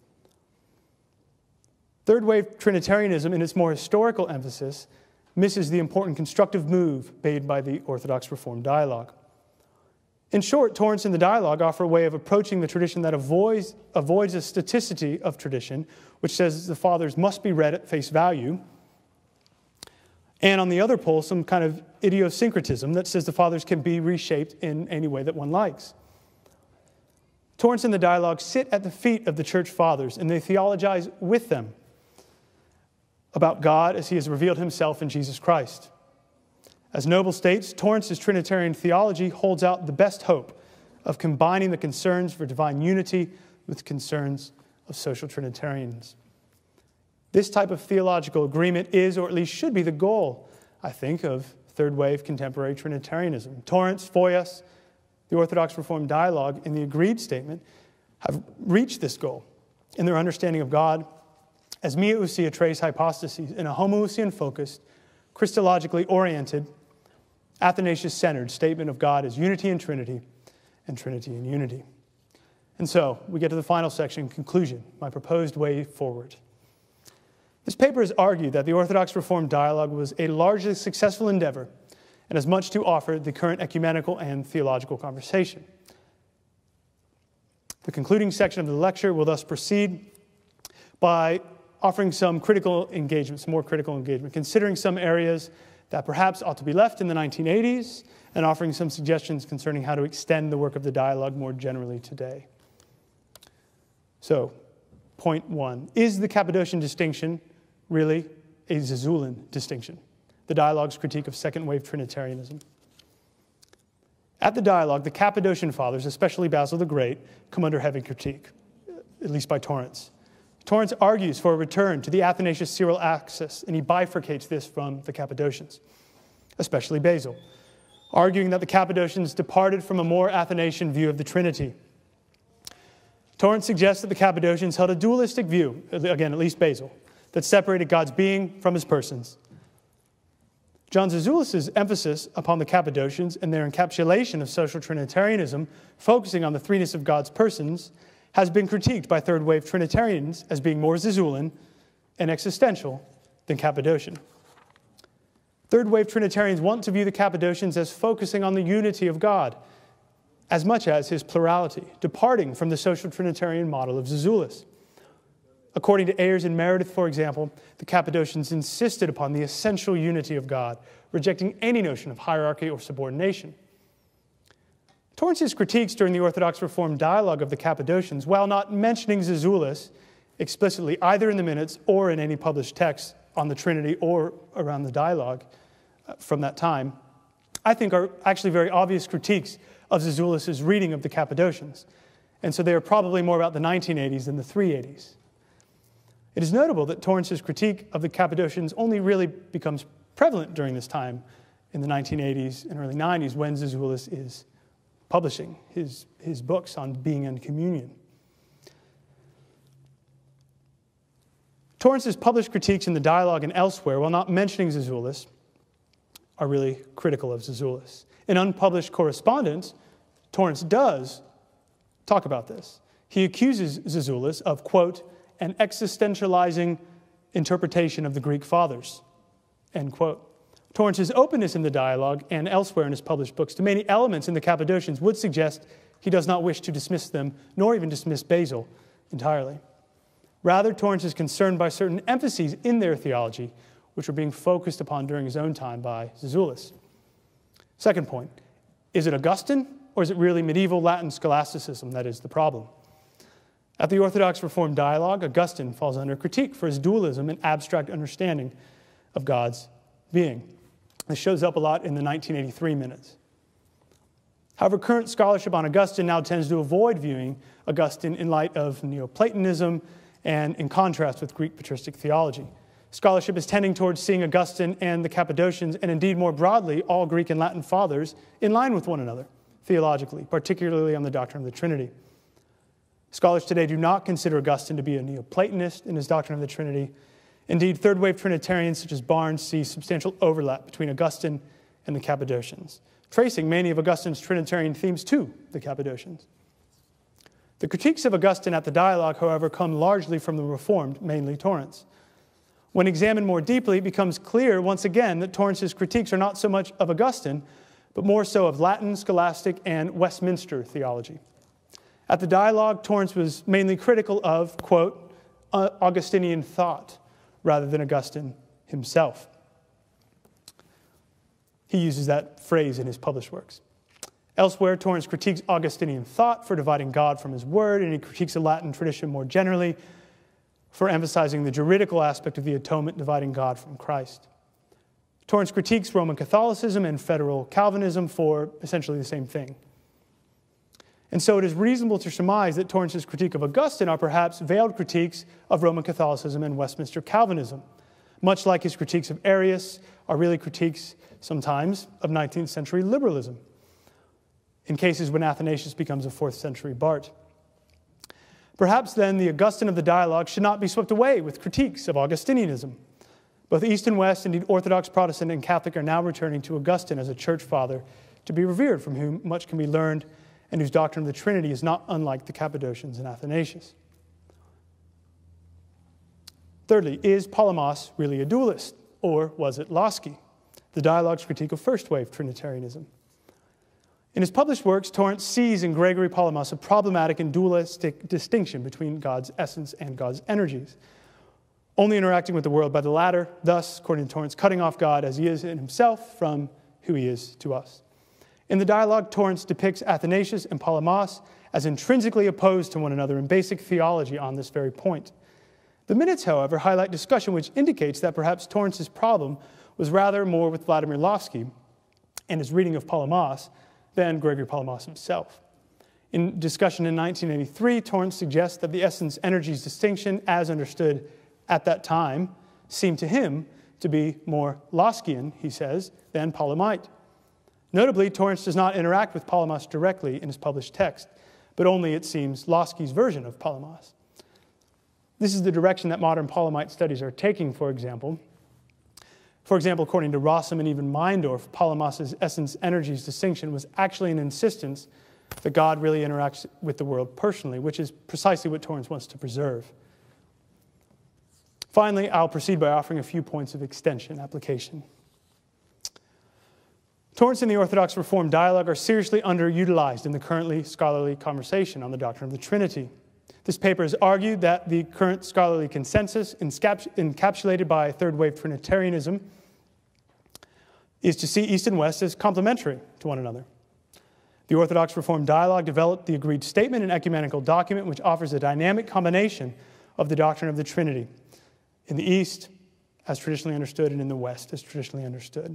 Third-wave Trinitarianism, in its more historical emphasis, misses the important constructive move made by the Orthodox Reformed dialogue. In short, Torrance and the dialogue offer a way of approaching the tradition that avoids the staticity of tradition, which says the fathers must be read at face value, and on the other pole, some kind of idiosyncratism that says the fathers can be reshaped in any way that one likes. Torrance and the dialogue sit at the feet of the church fathers, and they theologize with them about God as he has revealed himself in Jesus Christ. As Noble states, Torrance's Trinitarian theology holds out the best hope of combining the concerns for divine unity with concerns of social Trinitarians. This type of theological agreement is, or at least should be, the goal, I think, of third-wave contemporary Trinitarianism. Torrance, Foyas, the Orthodox Reformed dialogue, and the agreed statement have reached this goal in their understanding of God as mia ousia tres hypostases, in a homoousian-focused, Christologically oriented, Athanasius-centered statement of God as unity in Trinity and Trinity in unity. And so, we get to the final section, conclusion, my proposed way forward. This paper has argued that the Orthodox Reformed dialogue was a largely successful endeavor and has much to offer the current ecumenical and theological conversation. The concluding section of the lecture will thus proceed by offering some critical engagement, some more critical engagement, considering some areas that perhaps ought to be left in the 1980s, and offering some suggestions concerning how to extend the work of the dialogue more generally today. So, point 1. Is the Cappadocian distinction really a Zizulian distinction? The dialogue's critique of second-wave Trinitarianism. At the dialogue, the Cappadocian fathers, especially Basil the Great, come under heavy critique, at least by Torrance. Torrance argues for a return to the Athanasius-Cyril axis, and he bifurcates this from the Cappadocians, especially Basil, arguing that the Cappadocians departed from a more Athanasian view of the Trinity. Torrance suggests that the Cappadocians held a dualistic view, again, at least Basil, that separated God's being from his persons. John Zizulis' emphasis upon the Cappadocians and their encapsulation of social Trinitarianism, focusing on the threeness of God's persons, has been critiqued by third-wave Trinitarians as being more Zizulian and existential than Cappadocian. Third-wave Trinitarians want to view the Cappadocians as focusing on the unity of God, as much as his plurality, departing from the social Trinitarian model of Zizulis. According to Ayers and Meredith, for example, the Cappadocians insisted upon the essential unity of God, rejecting any notion of hierarchy or subordination. Torrance's critiques during the Orthodox Reformed dialogue of the Cappadocians, while not mentioning Zizulis explicitly either in the minutes or in any published text on the Trinity or around the dialogue from that time, I think are actually very obvious critiques of Zizulis' reading of the Cappadocians. And so they are probably more about the 1980s than the 380s. It is notable that Torrance's critique of the Cappadocians only really becomes prevalent during this time in the 1980s and early 90s when Zizulis is publishing his books on being and communion. Torrance's published critiques in the dialogue and elsewhere, while not mentioning Zizulis, are really critical of Zizulis. In unpublished correspondence, Torrance does talk about this. He accuses Zizulis of, quote, an existentializing interpretation of the Greek fathers, end quote. Torrance's openness in the dialogue and elsewhere in his published books to many elements in the Cappadocians would suggest he does not wish to dismiss them, nor even dismiss Basil entirely. Rather, Torrance is concerned by certain emphases in their theology, which were being focused upon during his own time by Zizulis. Second point, is it Augustine, or is it really medieval Latin scholasticism that is the problem? At the Orthodox Reformed dialogue, Augustine falls under critique for his dualism and abstract understanding of God's being. This shows up a lot in the 1983 minutes. However, current scholarship on Augustine now tends to avoid viewing Augustine in light of Neoplatonism and in contrast with Greek patristic theology. Scholarship is tending towards seeing Augustine and the Cappadocians, and indeed more broadly, all Greek and Latin fathers, in line with one another, theologically, particularly on the doctrine of the Trinity. Scholars today do not consider Augustine to be a Neoplatonist in his doctrine of the Trinity. Indeed, third-wave Trinitarians such as Barnes see substantial overlap between Augustine and the Cappadocians, tracing many of Augustine's Trinitarian themes to the Cappadocians. The critiques of Augustine at the dialogue, however, come largely from the Reformed, mainly Torrance. When examined more deeply, it becomes clear once again that Torrance's critiques are not so much of Augustine, but more so of Latin, scholastic, and Westminster theology. At the dialogue, Torrance was mainly critical of, quote, Augustinian thought, rather than Augustine himself. He uses that phrase in his published works. Elsewhere, Torrance critiques Augustinian thought for dividing God from his word, and he critiques the Latin tradition more generally for emphasizing the juridical aspect of the atonement, dividing God from Christ. Torrance critiques Roman Catholicism and federal Calvinism for essentially the same thing. And so it is reasonable to surmise that Torrance's critique of Augustine are perhaps veiled critiques of Roman Catholicism and Westminster Calvinism, much like his critiques of Arius are really critiques sometimes of 19th century liberalism, in cases when Athanasius becomes a 4th century Bart. Perhaps then the Augustine of the dialogue should not be swept away with critiques of Augustinianism. Both East and West, indeed Orthodox, Protestant, and Catholic, are now returning to Augustine as a church father to be revered, from whom much can be learned, and whose doctrine of the Trinity is not unlike the Cappadocians and Athanasius. Thirdly, is Palamas really a dualist, or was it Lossky, the dialogue's critique of first-wave Trinitarianism? In his published works, Torrance sees in Gregory Palamas a problematic and dualistic distinction between God's essence and God's energies, only interacting with the world by the latter, thus, according to Torrance, cutting off God as he is in himself from who he is to us. In the dialogue, Torrance depicts Athanasius and Palamas as intrinsically opposed to one another in basic theology on this very point. The minutes, however, highlight discussion which indicates that perhaps Torrance's problem was rather more with Vladimir Lossky and his reading of Palamas than Gregory Palamas himself. In discussion in 1983, Torrance suggests that the essence-energies distinction, as understood at that time, seemed to him to be more Losskian, he says, than Palamite. Notably, Torrance does not interact with Palamas directly in his published text, but only, it seems, Lossky's version of Palamas. This is the direction that modern Palamite studies are taking, for example. For example, according to Rossum and even Meindorf, Palamas' essence-energies distinction was actually an insistence that God really interacts with the world personally, which is precisely what Torrance wants to preserve. Finally, I'll proceed by offering a few points of extension application. Torrance and the Orthodox Reformed dialogue are seriously underutilized in the currently scholarly conversation on the doctrine of the Trinity. This paper has argued that the current scholarly consensus, encapsulated by third-wave Trinitarianism, is to see East and West as complementary to one another. The Orthodox Reformed dialogue developed the agreed statement and ecumenical document, which offers a dynamic combination of the doctrine of the Trinity in the East as traditionally understood and in the West as traditionally understood.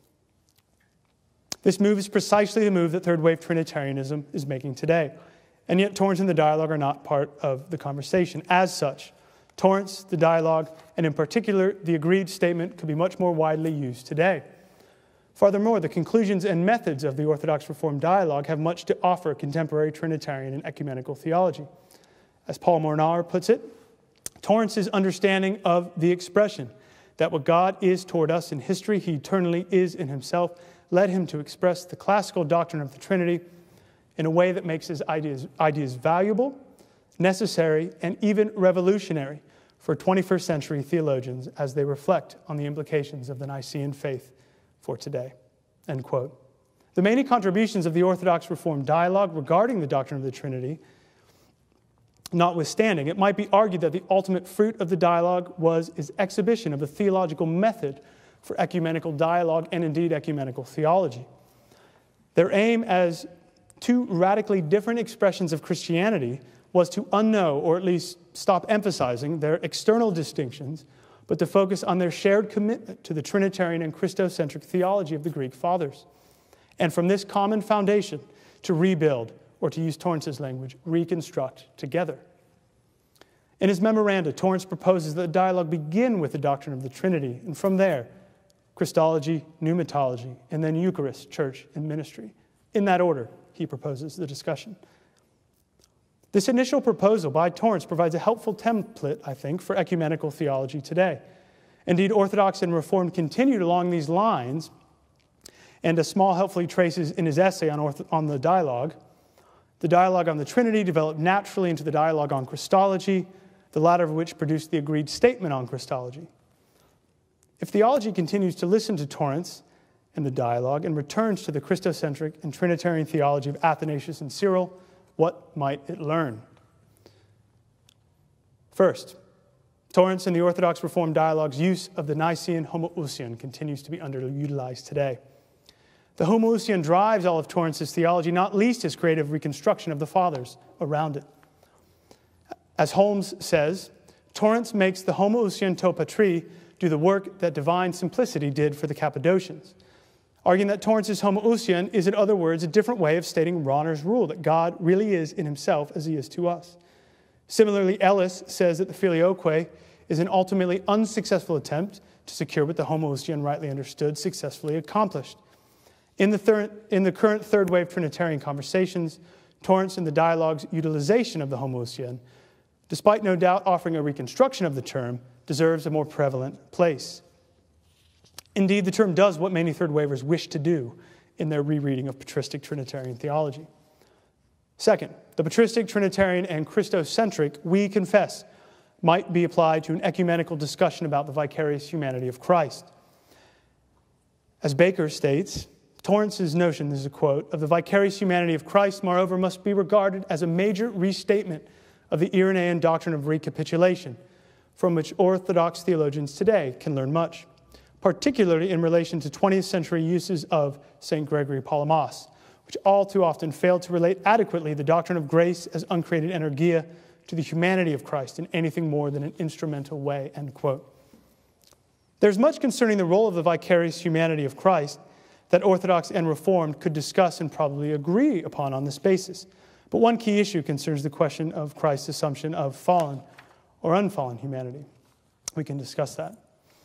This move is precisely the move that third-wave Trinitarianism is making today. And yet Torrance and the dialogue are not part of the conversation. As such, Torrance, the dialogue, and in particular the agreed statement could be much more widely used today. Furthermore, the conclusions and methods of the Orthodox Reformed dialogue have much to offer contemporary Trinitarian and ecumenical theology. As Paul Mornar puts it, Torrance's understanding of the expression that what God is toward us in history, he eternally is in himself, led him to express the classical doctrine of the Trinity in a way that makes his ideas valuable, necessary, and even revolutionary for 21st century theologians as they reflect on the implications of the Nicene faith for today." End quote. The many contributions of the Orthodox Reformed dialogue regarding the doctrine of the Trinity notwithstanding, it might be argued that the ultimate fruit of the dialogue was its exhibition of a theological method for ecumenical dialogue and indeed ecumenical theology. Their aim as two radically different expressions of Christianity was to unknow, or at least stop emphasizing, their external distinctions, but to focus on their shared commitment to the Trinitarian and Christocentric theology of the Greek fathers. And from this common foundation, to rebuild, or to use Torrance's language, reconstruct together. In his memoranda, Torrance proposes that the dialogue begin with the doctrine of the Trinity, and from there, Christology, pneumatology, and then Eucharist, church, and ministry. In that order, he proposes the discussion. This initial proposal by Torrance provides a helpful template, I think, for ecumenical theology today. Indeed, Orthodox and Reformed continued along these lines, and as Small helpfully traces in his essay on the dialogue on the Trinity developed naturally into the dialogue on Christology, the latter of which produced the agreed statement on Christology. If theology continues to listen to Torrance in the dialogue and returns to the Christocentric and Trinitarian theology of Athanasius and Cyril, what might it learn? First, Torrance and the Orthodox Reformed dialogue's use of the Nicene homoousion continues to be underutilized today. The homoousion drives all of Torrance's theology, not least his creative reconstruction of the Fathers around it. As Holmes says, Torrance makes the homoousion to patri do the work that divine simplicity did for the Cappadocians, arguing that Torrance's homoousion is, in other words, a different way of stating Rahner's rule, that God really is in himself as he is to us. Similarly, Ellis says that the Filioque is an ultimately unsuccessful attempt to secure what the homoousion, rightly understood, successfully accomplished. In the current third-wave Trinitarian conversations, Torrance and the dialogue's utilization of the homoousion, despite no doubt offering a reconstruction of the term, deserves a more prevalent place. Indeed, the term does what many third-wavers wish to do in their rereading of patristic Trinitarian theology. Second, the patristic, Trinitarian, and Christocentric we confess might be applied to an ecumenical discussion about the vicarious humanity of Christ. As Baker states, Torrance's notion, this is a quote, of the vicarious humanity of Christ, moreover, must be regarded as a major restatement of the Irenaean doctrine of recapitulation, from which Orthodox theologians today can learn much, particularly in relation to 20th century uses of St. Gregory Palamas, which all too often fail to relate adequately the doctrine of grace as uncreated energia to the humanity of Christ in anything more than an instrumental way, end quote. There's much concerning the role of the vicarious humanity of Christ that Orthodox and Reformed could discuss and probably agree upon on this basis. But one key issue concerns the question of Christ's assumption of fallen or unfallen humanity. We can discuss that.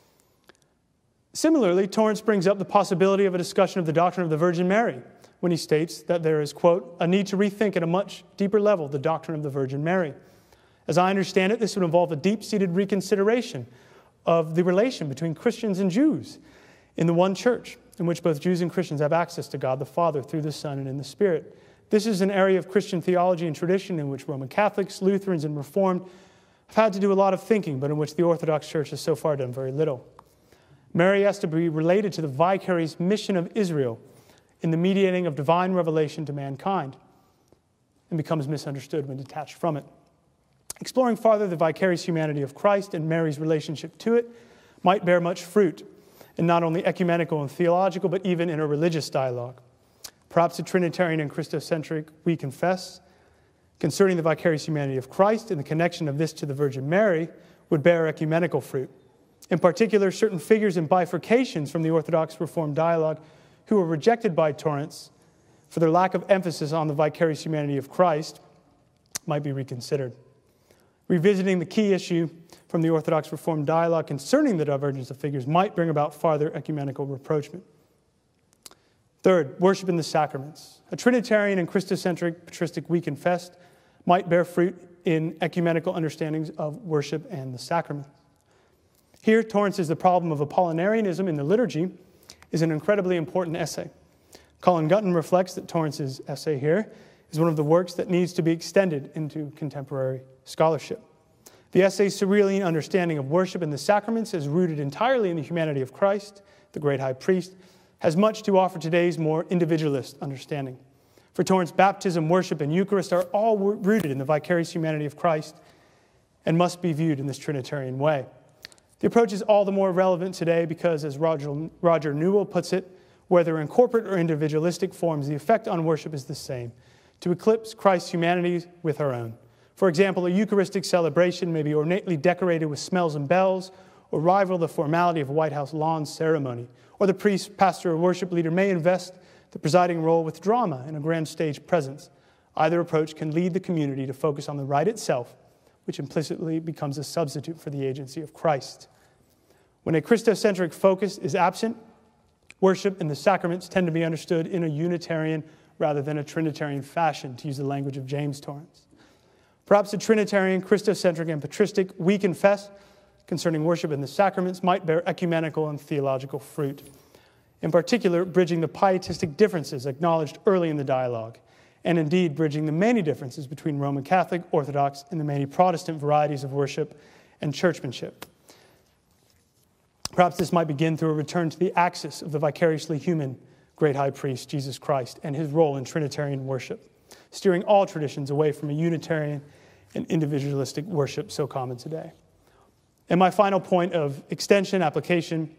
Similarly, Torrance brings up the possibility of a discussion of the doctrine of the Virgin Mary when he states that there is, quote, a need to rethink at a much deeper level the doctrine of the Virgin Mary. As I understand it, this would involve a deep-seated reconsideration of the relation between Christians and Jews in the one church, in which both Jews and Christians have access to God the Father through the Son and in the Spirit. This is an area of Christian theology and tradition in which Roman Catholics, Lutherans, and Reformed have had to do a lot of thinking, but in which the Orthodox Church has so far done very little. Mary has to be related to the vicarious mission of Israel in the mediating of divine revelation to mankind, and becomes misunderstood when detached from it. Exploring farther the vicarious humanity of Christ and Mary's relationship to it might bear much fruit in not only ecumenical and theological, but even in a religious dialogue. Perhaps the Trinitarian and Christocentric we confess concerning the vicarious humanity of Christ and the connection of this to the Virgin Mary would bear ecumenical fruit. In particular, certain figures and bifurcations from the Orthodox Reformed dialogue who were rejected by Torrance for their lack of emphasis on the vicarious humanity of Christ might be reconsidered. Revisiting the key issue from the Orthodox Reformed dialogue concerning the divergence of figures might bring about farther ecumenical rapprochement. Third, worship in the sacraments. A Trinitarian and Christocentric patristic we confessed might bear fruit in ecumenical understandings of worship and the sacraments. Here, Torrance's The Problem of Apollinarianism in the Liturgy is an incredibly important essay. Colin Gutton reflects that Torrance's essay here is one of the works that needs to be extended into contemporary scholarship. The essay's Cyrillian understanding of worship in the sacraments is rooted entirely in the humanity of Christ, the great high priest, has much to offer today's more individualist understanding. For Torrance, baptism, worship, and Eucharist are all rooted in the vicarious humanity of Christ and must be viewed in this Trinitarian way. The approach is all the more relevant today because, as Roger Newell puts it, whether in corporate or individualistic forms, the effect on worship is the same, to eclipse Christ's humanity with our own. For example, a Eucharistic celebration may be ornately decorated with smells and bells, or rival the formality of a White House lawn ceremony. Or the priest, pastor, or worship leader may invest the presiding role with drama and a grand stage presence. Either approach can lead the community to focus on the rite itself, which implicitly becomes a substitute for the agency of Christ. When a Christocentric focus is absent, worship and the sacraments tend to be understood in a Unitarian rather than a Trinitarian fashion, to use the language of James Torrance. Perhaps a Trinitarian, Christocentric, and patristic we confess concerning worship and the sacraments might bear ecumenical and theological fruit. In particular, bridging the pietistic differences acknowledged early in the dialogue, and indeed bridging the many differences between Roman Catholic, Orthodox, and the many Protestant varieties of worship and churchmanship. Perhaps this might begin through a return to the axis of the vicariously human great high priest, Jesus Christ, and his role in Trinitarian worship, steering all traditions away from a Unitarian and individualistic worship so common today. And my final point of extension, application,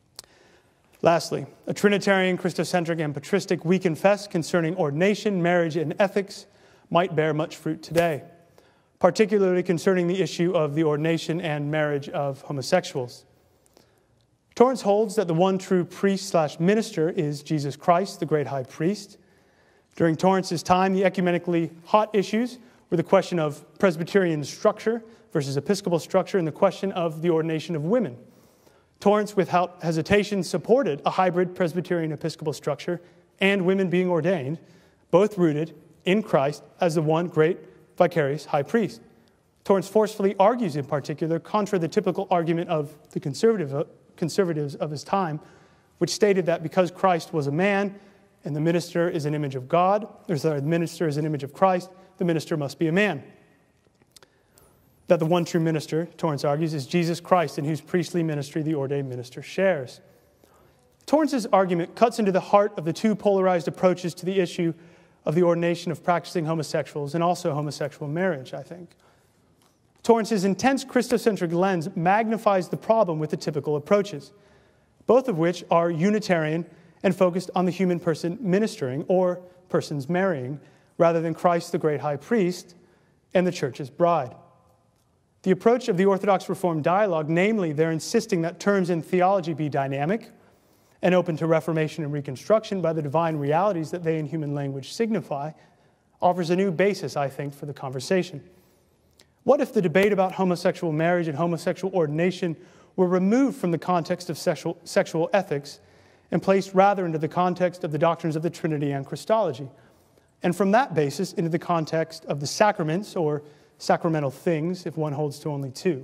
lastly, a Trinitarian, Christocentric, and patristic we confess concerning ordination, marriage, and ethics might bear much fruit today, particularly concerning the issue of the ordination and marriage of homosexuals. Torrance holds that the one true priest/minister is Jesus Christ, the great high priest. During Torrance's time, the ecumenically hot issues were the question of Presbyterian structure versus Episcopal structure and the question of the ordination of women. Torrance, without hesitation, supported a hybrid Presbyterian Episcopal structure and women being ordained, both rooted in Christ as the one great vicarious high priest. Torrance forcefully argues in particular contra the typical argument of the conservatives of his time, which stated that because Christ was a man and the minister is an image of God, the minister is an image of Christ, the minister must be a man. That the one true minister, Torrance argues, is Jesus Christ, in whose priestly ministry the ordained minister shares. Torrance's argument cuts into the heart of the two polarized approaches to the issue of the ordination of practicing homosexuals and also homosexual marriage, I think. Torrance's intense Christocentric lens magnifies the problem with the typical approaches, both of which are Unitarian and focused on the human person ministering or persons marrying, rather than Christ the great high priest and the church's bride. The approach of the Orthodox Reformed dialogue, namely their insisting that terms in theology be dynamic and open to reformation and reconstruction by the divine realities that they in human language signify, offers a new basis, I think, for the conversation. What if the debate about homosexual marriage and homosexual ordination were removed from the context of sexual ethics and placed rather into the context of the doctrines of the Trinity and Christology, and from that basis into the context of the sacraments or sacramental things, if one holds to only two?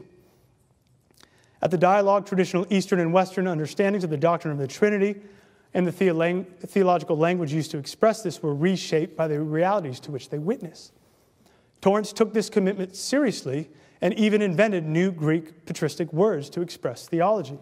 At the dialogue, traditional Eastern and Western understandings of the doctrine of the Trinity and the theological language used to express this were reshaped by the realities to which they witness. Torrance took this commitment seriously and even invented new Greek patristic words to express theology.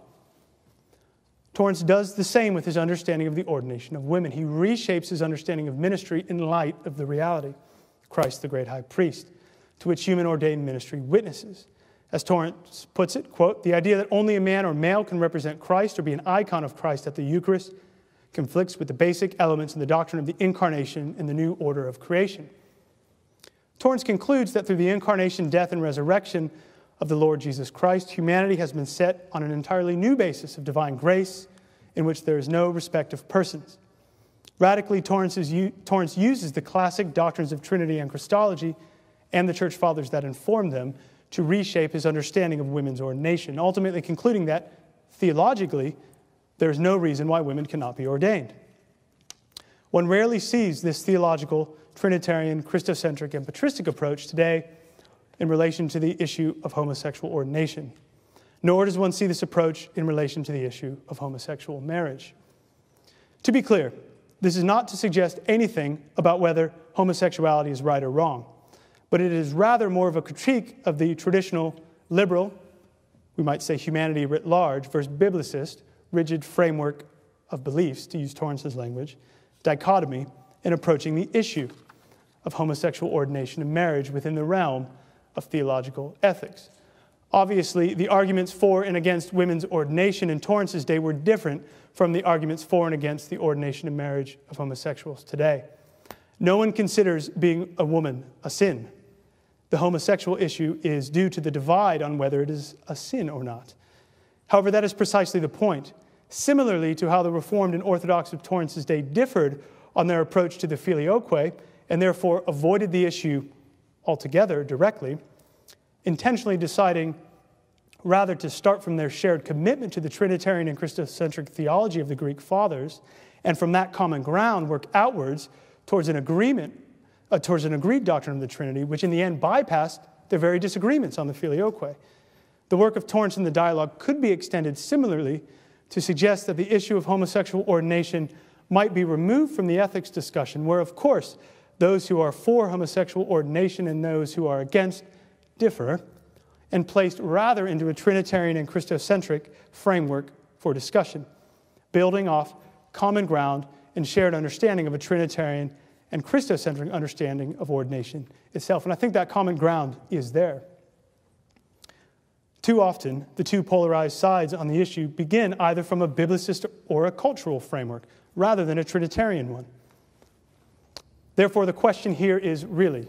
Torrance does the same with his understanding of the ordination of women. He reshapes his understanding of ministry in light of the reality, Christ the great high priest, to which human ordained ministry witnesses. As Torrance puts it, quote, "The idea that only a man or male can represent Christ or be an icon of Christ at the Eucharist conflicts with the basic elements in the doctrine of the incarnation and the new order of creation." Torrance concludes that through the incarnation, death, and resurrection of the Lord Jesus Christ, humanity has been set on an entirely new basis of divine grace in which there is no respect of persons. Radically, Torrance uses the classic doctrines of Trinity and Christology and the church fathers that informed them to reshape his understanding of women's ordination, ultimately concluding that, theologically, there is no reason why women cannot be ordained. One rarely sees this theological, Trinitarian, Christocentric, and patristic approach today in relation to the issue of homosexual ordination, nor does one see this approach in relation to the issue of homosexual marriage. To be clear, this is not to suggest anything about whether homosexuality is right or wrong, but it is rather more of a critique of the traditional liberal, we might say humanity writ large, versus biblicist, rigid framework of beliefs, to use Torrance's language, dichotomy in approaching the issue of homosexual ordination and marriage within the realm of theological ethics. Obviously, the arguments for and against women's ordination in Torrance's day were different from the arguments for and against the ordination and marriage of homosexuals today. No one considers being a woman a sin. The homosexual issue is due to the divide on whether it is a sin or not. However, that is precisely the point. Similarly to how the Reformed and Orthodox of Torrance's day differed on their approach to the filioque and therefore avoided the issue altogether directly, intentionally deciding rather to start from their shared commitment to the Trinitarian and Christocentric theology of the Greek fathers, and from that common ground work outwards towards an agreed doctrine of the Trinity, which in the end bypassed their very disagreements on the filioque. The work of Torrance in the dialogue could be extended similarly to suggest that the issue of homosexual ordination might be removed from the ethics discussion, where, of course, those who are for homosexual ordination and those who are against differ, and placed rather into a Trinitarian and Christocentric framework for discussion, building off common ground and shared understanding of a Trinitarian and Christocentric understanding of ordination itself. And I think that common ground is there. Too often, the two polarized sides on the issue begin either from a biblicist or a cultural framework, rather than a Trinitarian one. Therefore, the question here is really,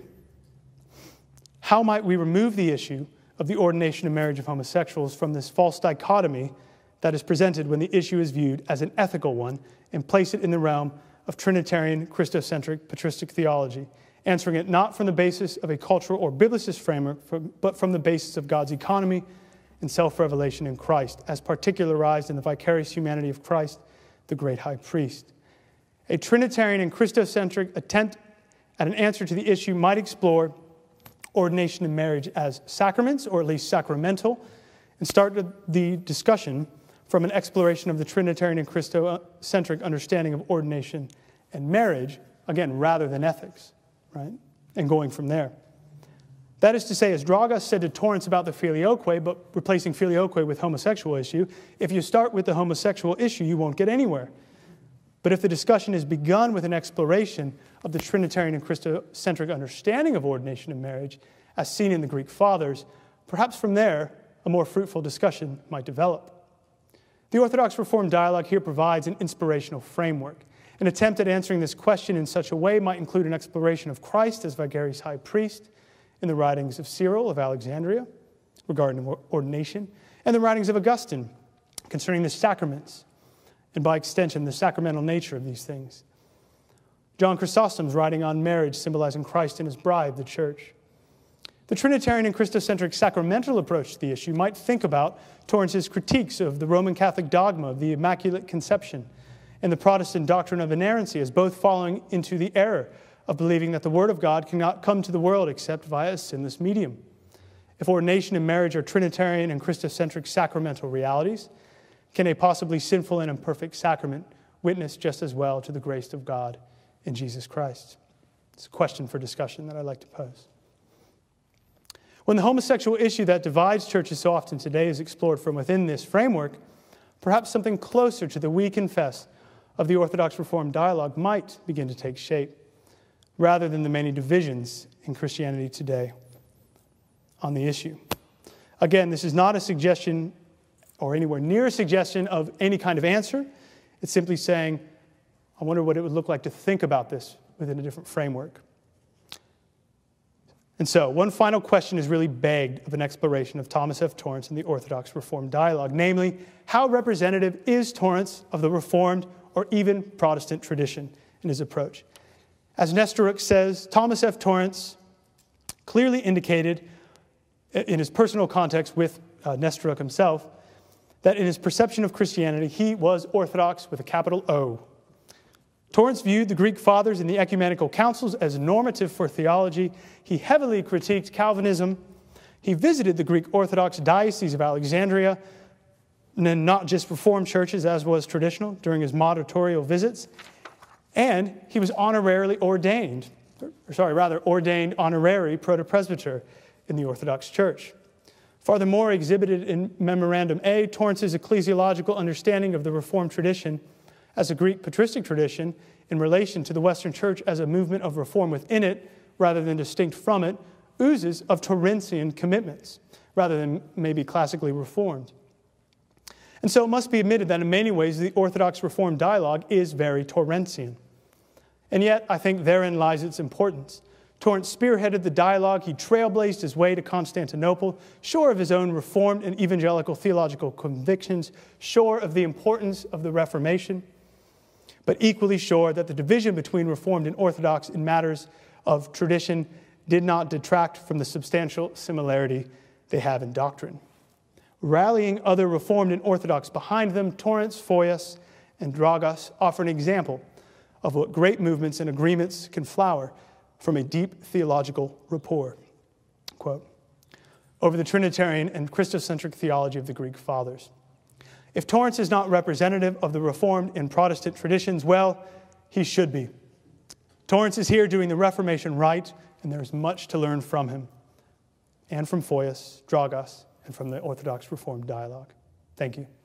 how might we remove the issue of the ordination and marriage of homosexuals from this false dichotomy that is presented when the issue is viewed as an ethical one and place it in the realm of Trinitarian, Christocentric, patristic theology, answering it not from the basis of a cultural or biblicist framework, but from the basis of God's economy and self-revelation in Christ, as particularized in the vicarious humanity of Christ, the great high priest. A Trinitarian and Christocentric attempt at an answer to the issue might explore ordination and marriage as sacraments, or at least sacramental, and start the discussion from an exploration of the Trinitarian and Christocentric understanding of ordination and marriage, again, rather than ethics, right? And going from there. That is to say, as Dragas said to Torrance about the filioque, but replacing filioque with homosexual issue, if you start with the homosexual issue, you won't get anywhere. But if the discussion is begun with an exploration of the Trinitarian and Christocentric understanding of ordination and marriage, as seen in the Greek Fathers, perhaps from there, a more fruitful discussion might develop. The Orthodox Reformed dialogue here provides an inspirational framework. An attempt at answering this question in such a way might include an exploration of Christ as vicarious high priest in the writings of Cyril of Alexandria regarding ordination, and the writings of Augustine concerning the sacraments, and by extension, the sacramental nature of these things. John Chrysostom's writing on marriage, symbolizing Christ and his bride, the church. The Trinitarian and Christocentric sacramental approach to the issue might think about Torrance's critiques of the Roman Catholic dogma of the Immaculate Conception and the Protestant doctrine of inerrancy as both falling into the error of believing that the Word of God cannot come to the world except via a sinless medium. If ordination and marriage are Trinitarian and Christocentric sacramental realities, can a possibly sinful and imperfect sacrament witness just as well to the grace of God in Jesus Christ? It's a question for discussion that I'd like to pose. When the homosexual issue that divides churches so often today is explored from within this framework, perhaps something closer to the we confess of the Orthodox Reformed dialogue might begin to take shape, rather than the many divisions in Christianity today on the issue. Again, this is not a suggestion or anywhere near a suggestion of any kind of answer. It's simply saying, I wonder what it would look like to think about this within a different framework. And so, one final question is really begged of an exploration of Thomas F. Torrance and the Orthodox Reformed dialogue, namely, how representative is Torrance of the Reformed or even Protestant tradition in his approach? As Nestoruk says, Thomas F. Torrance clearly indicated in his personal context with Nestoruk himself that in his perception of Christianity, he was Orthodox with a capital O. Torrance viewed the Greek Fathers and the ecumenical councils as normative for theology. He heavily critiqued Calvinism. He visited the Greek Orthodox Diocese of Alexandria, and not just Reformed churches as was traditional during his martyrial visits. And he was ordained honorary protopresbyter in the Orthodox Church. Furthermore, exhibited in Memorandum A, Torrance's ecclesiological understanding of the Reformed tradition as a Greek patristic tradition in relation to the Western Church as a movement of reform within it, rather than distinct from it, oozes of Torrensian commitments, rather than maybe classically Reformed. And so it must be admitted that in many ways the Orthodox Reformed dialogue is very Torrensian. And yet, I think therein lies its importance. Torrance spearheaded the dialogue. He trailblazed his way to Constantinople, sure of his own Reformed and evangelical theological convictions, sure of the importance of the Reformation, but equally sure that the division between Reformed and Orthodox in matters of tradition did not detract from the substantial similarity they have in doctrine. Rallying other Reformed and Orthodox behind them, Torrance, Foyas, and Dragas offer an example of what great movements and agreements can flower from a deep theological rapport. Quote, over the Trinitarian and Christocentric theology of the Greek Fathers. If Torrance is not representative of the Reformed and Protestant traditions, well, he should be. Torrance is here doing the Reformation right, and there is much to learn from him, and from Foyas, Dragas, and from the Orthodox Reformed dialogue. Thank you.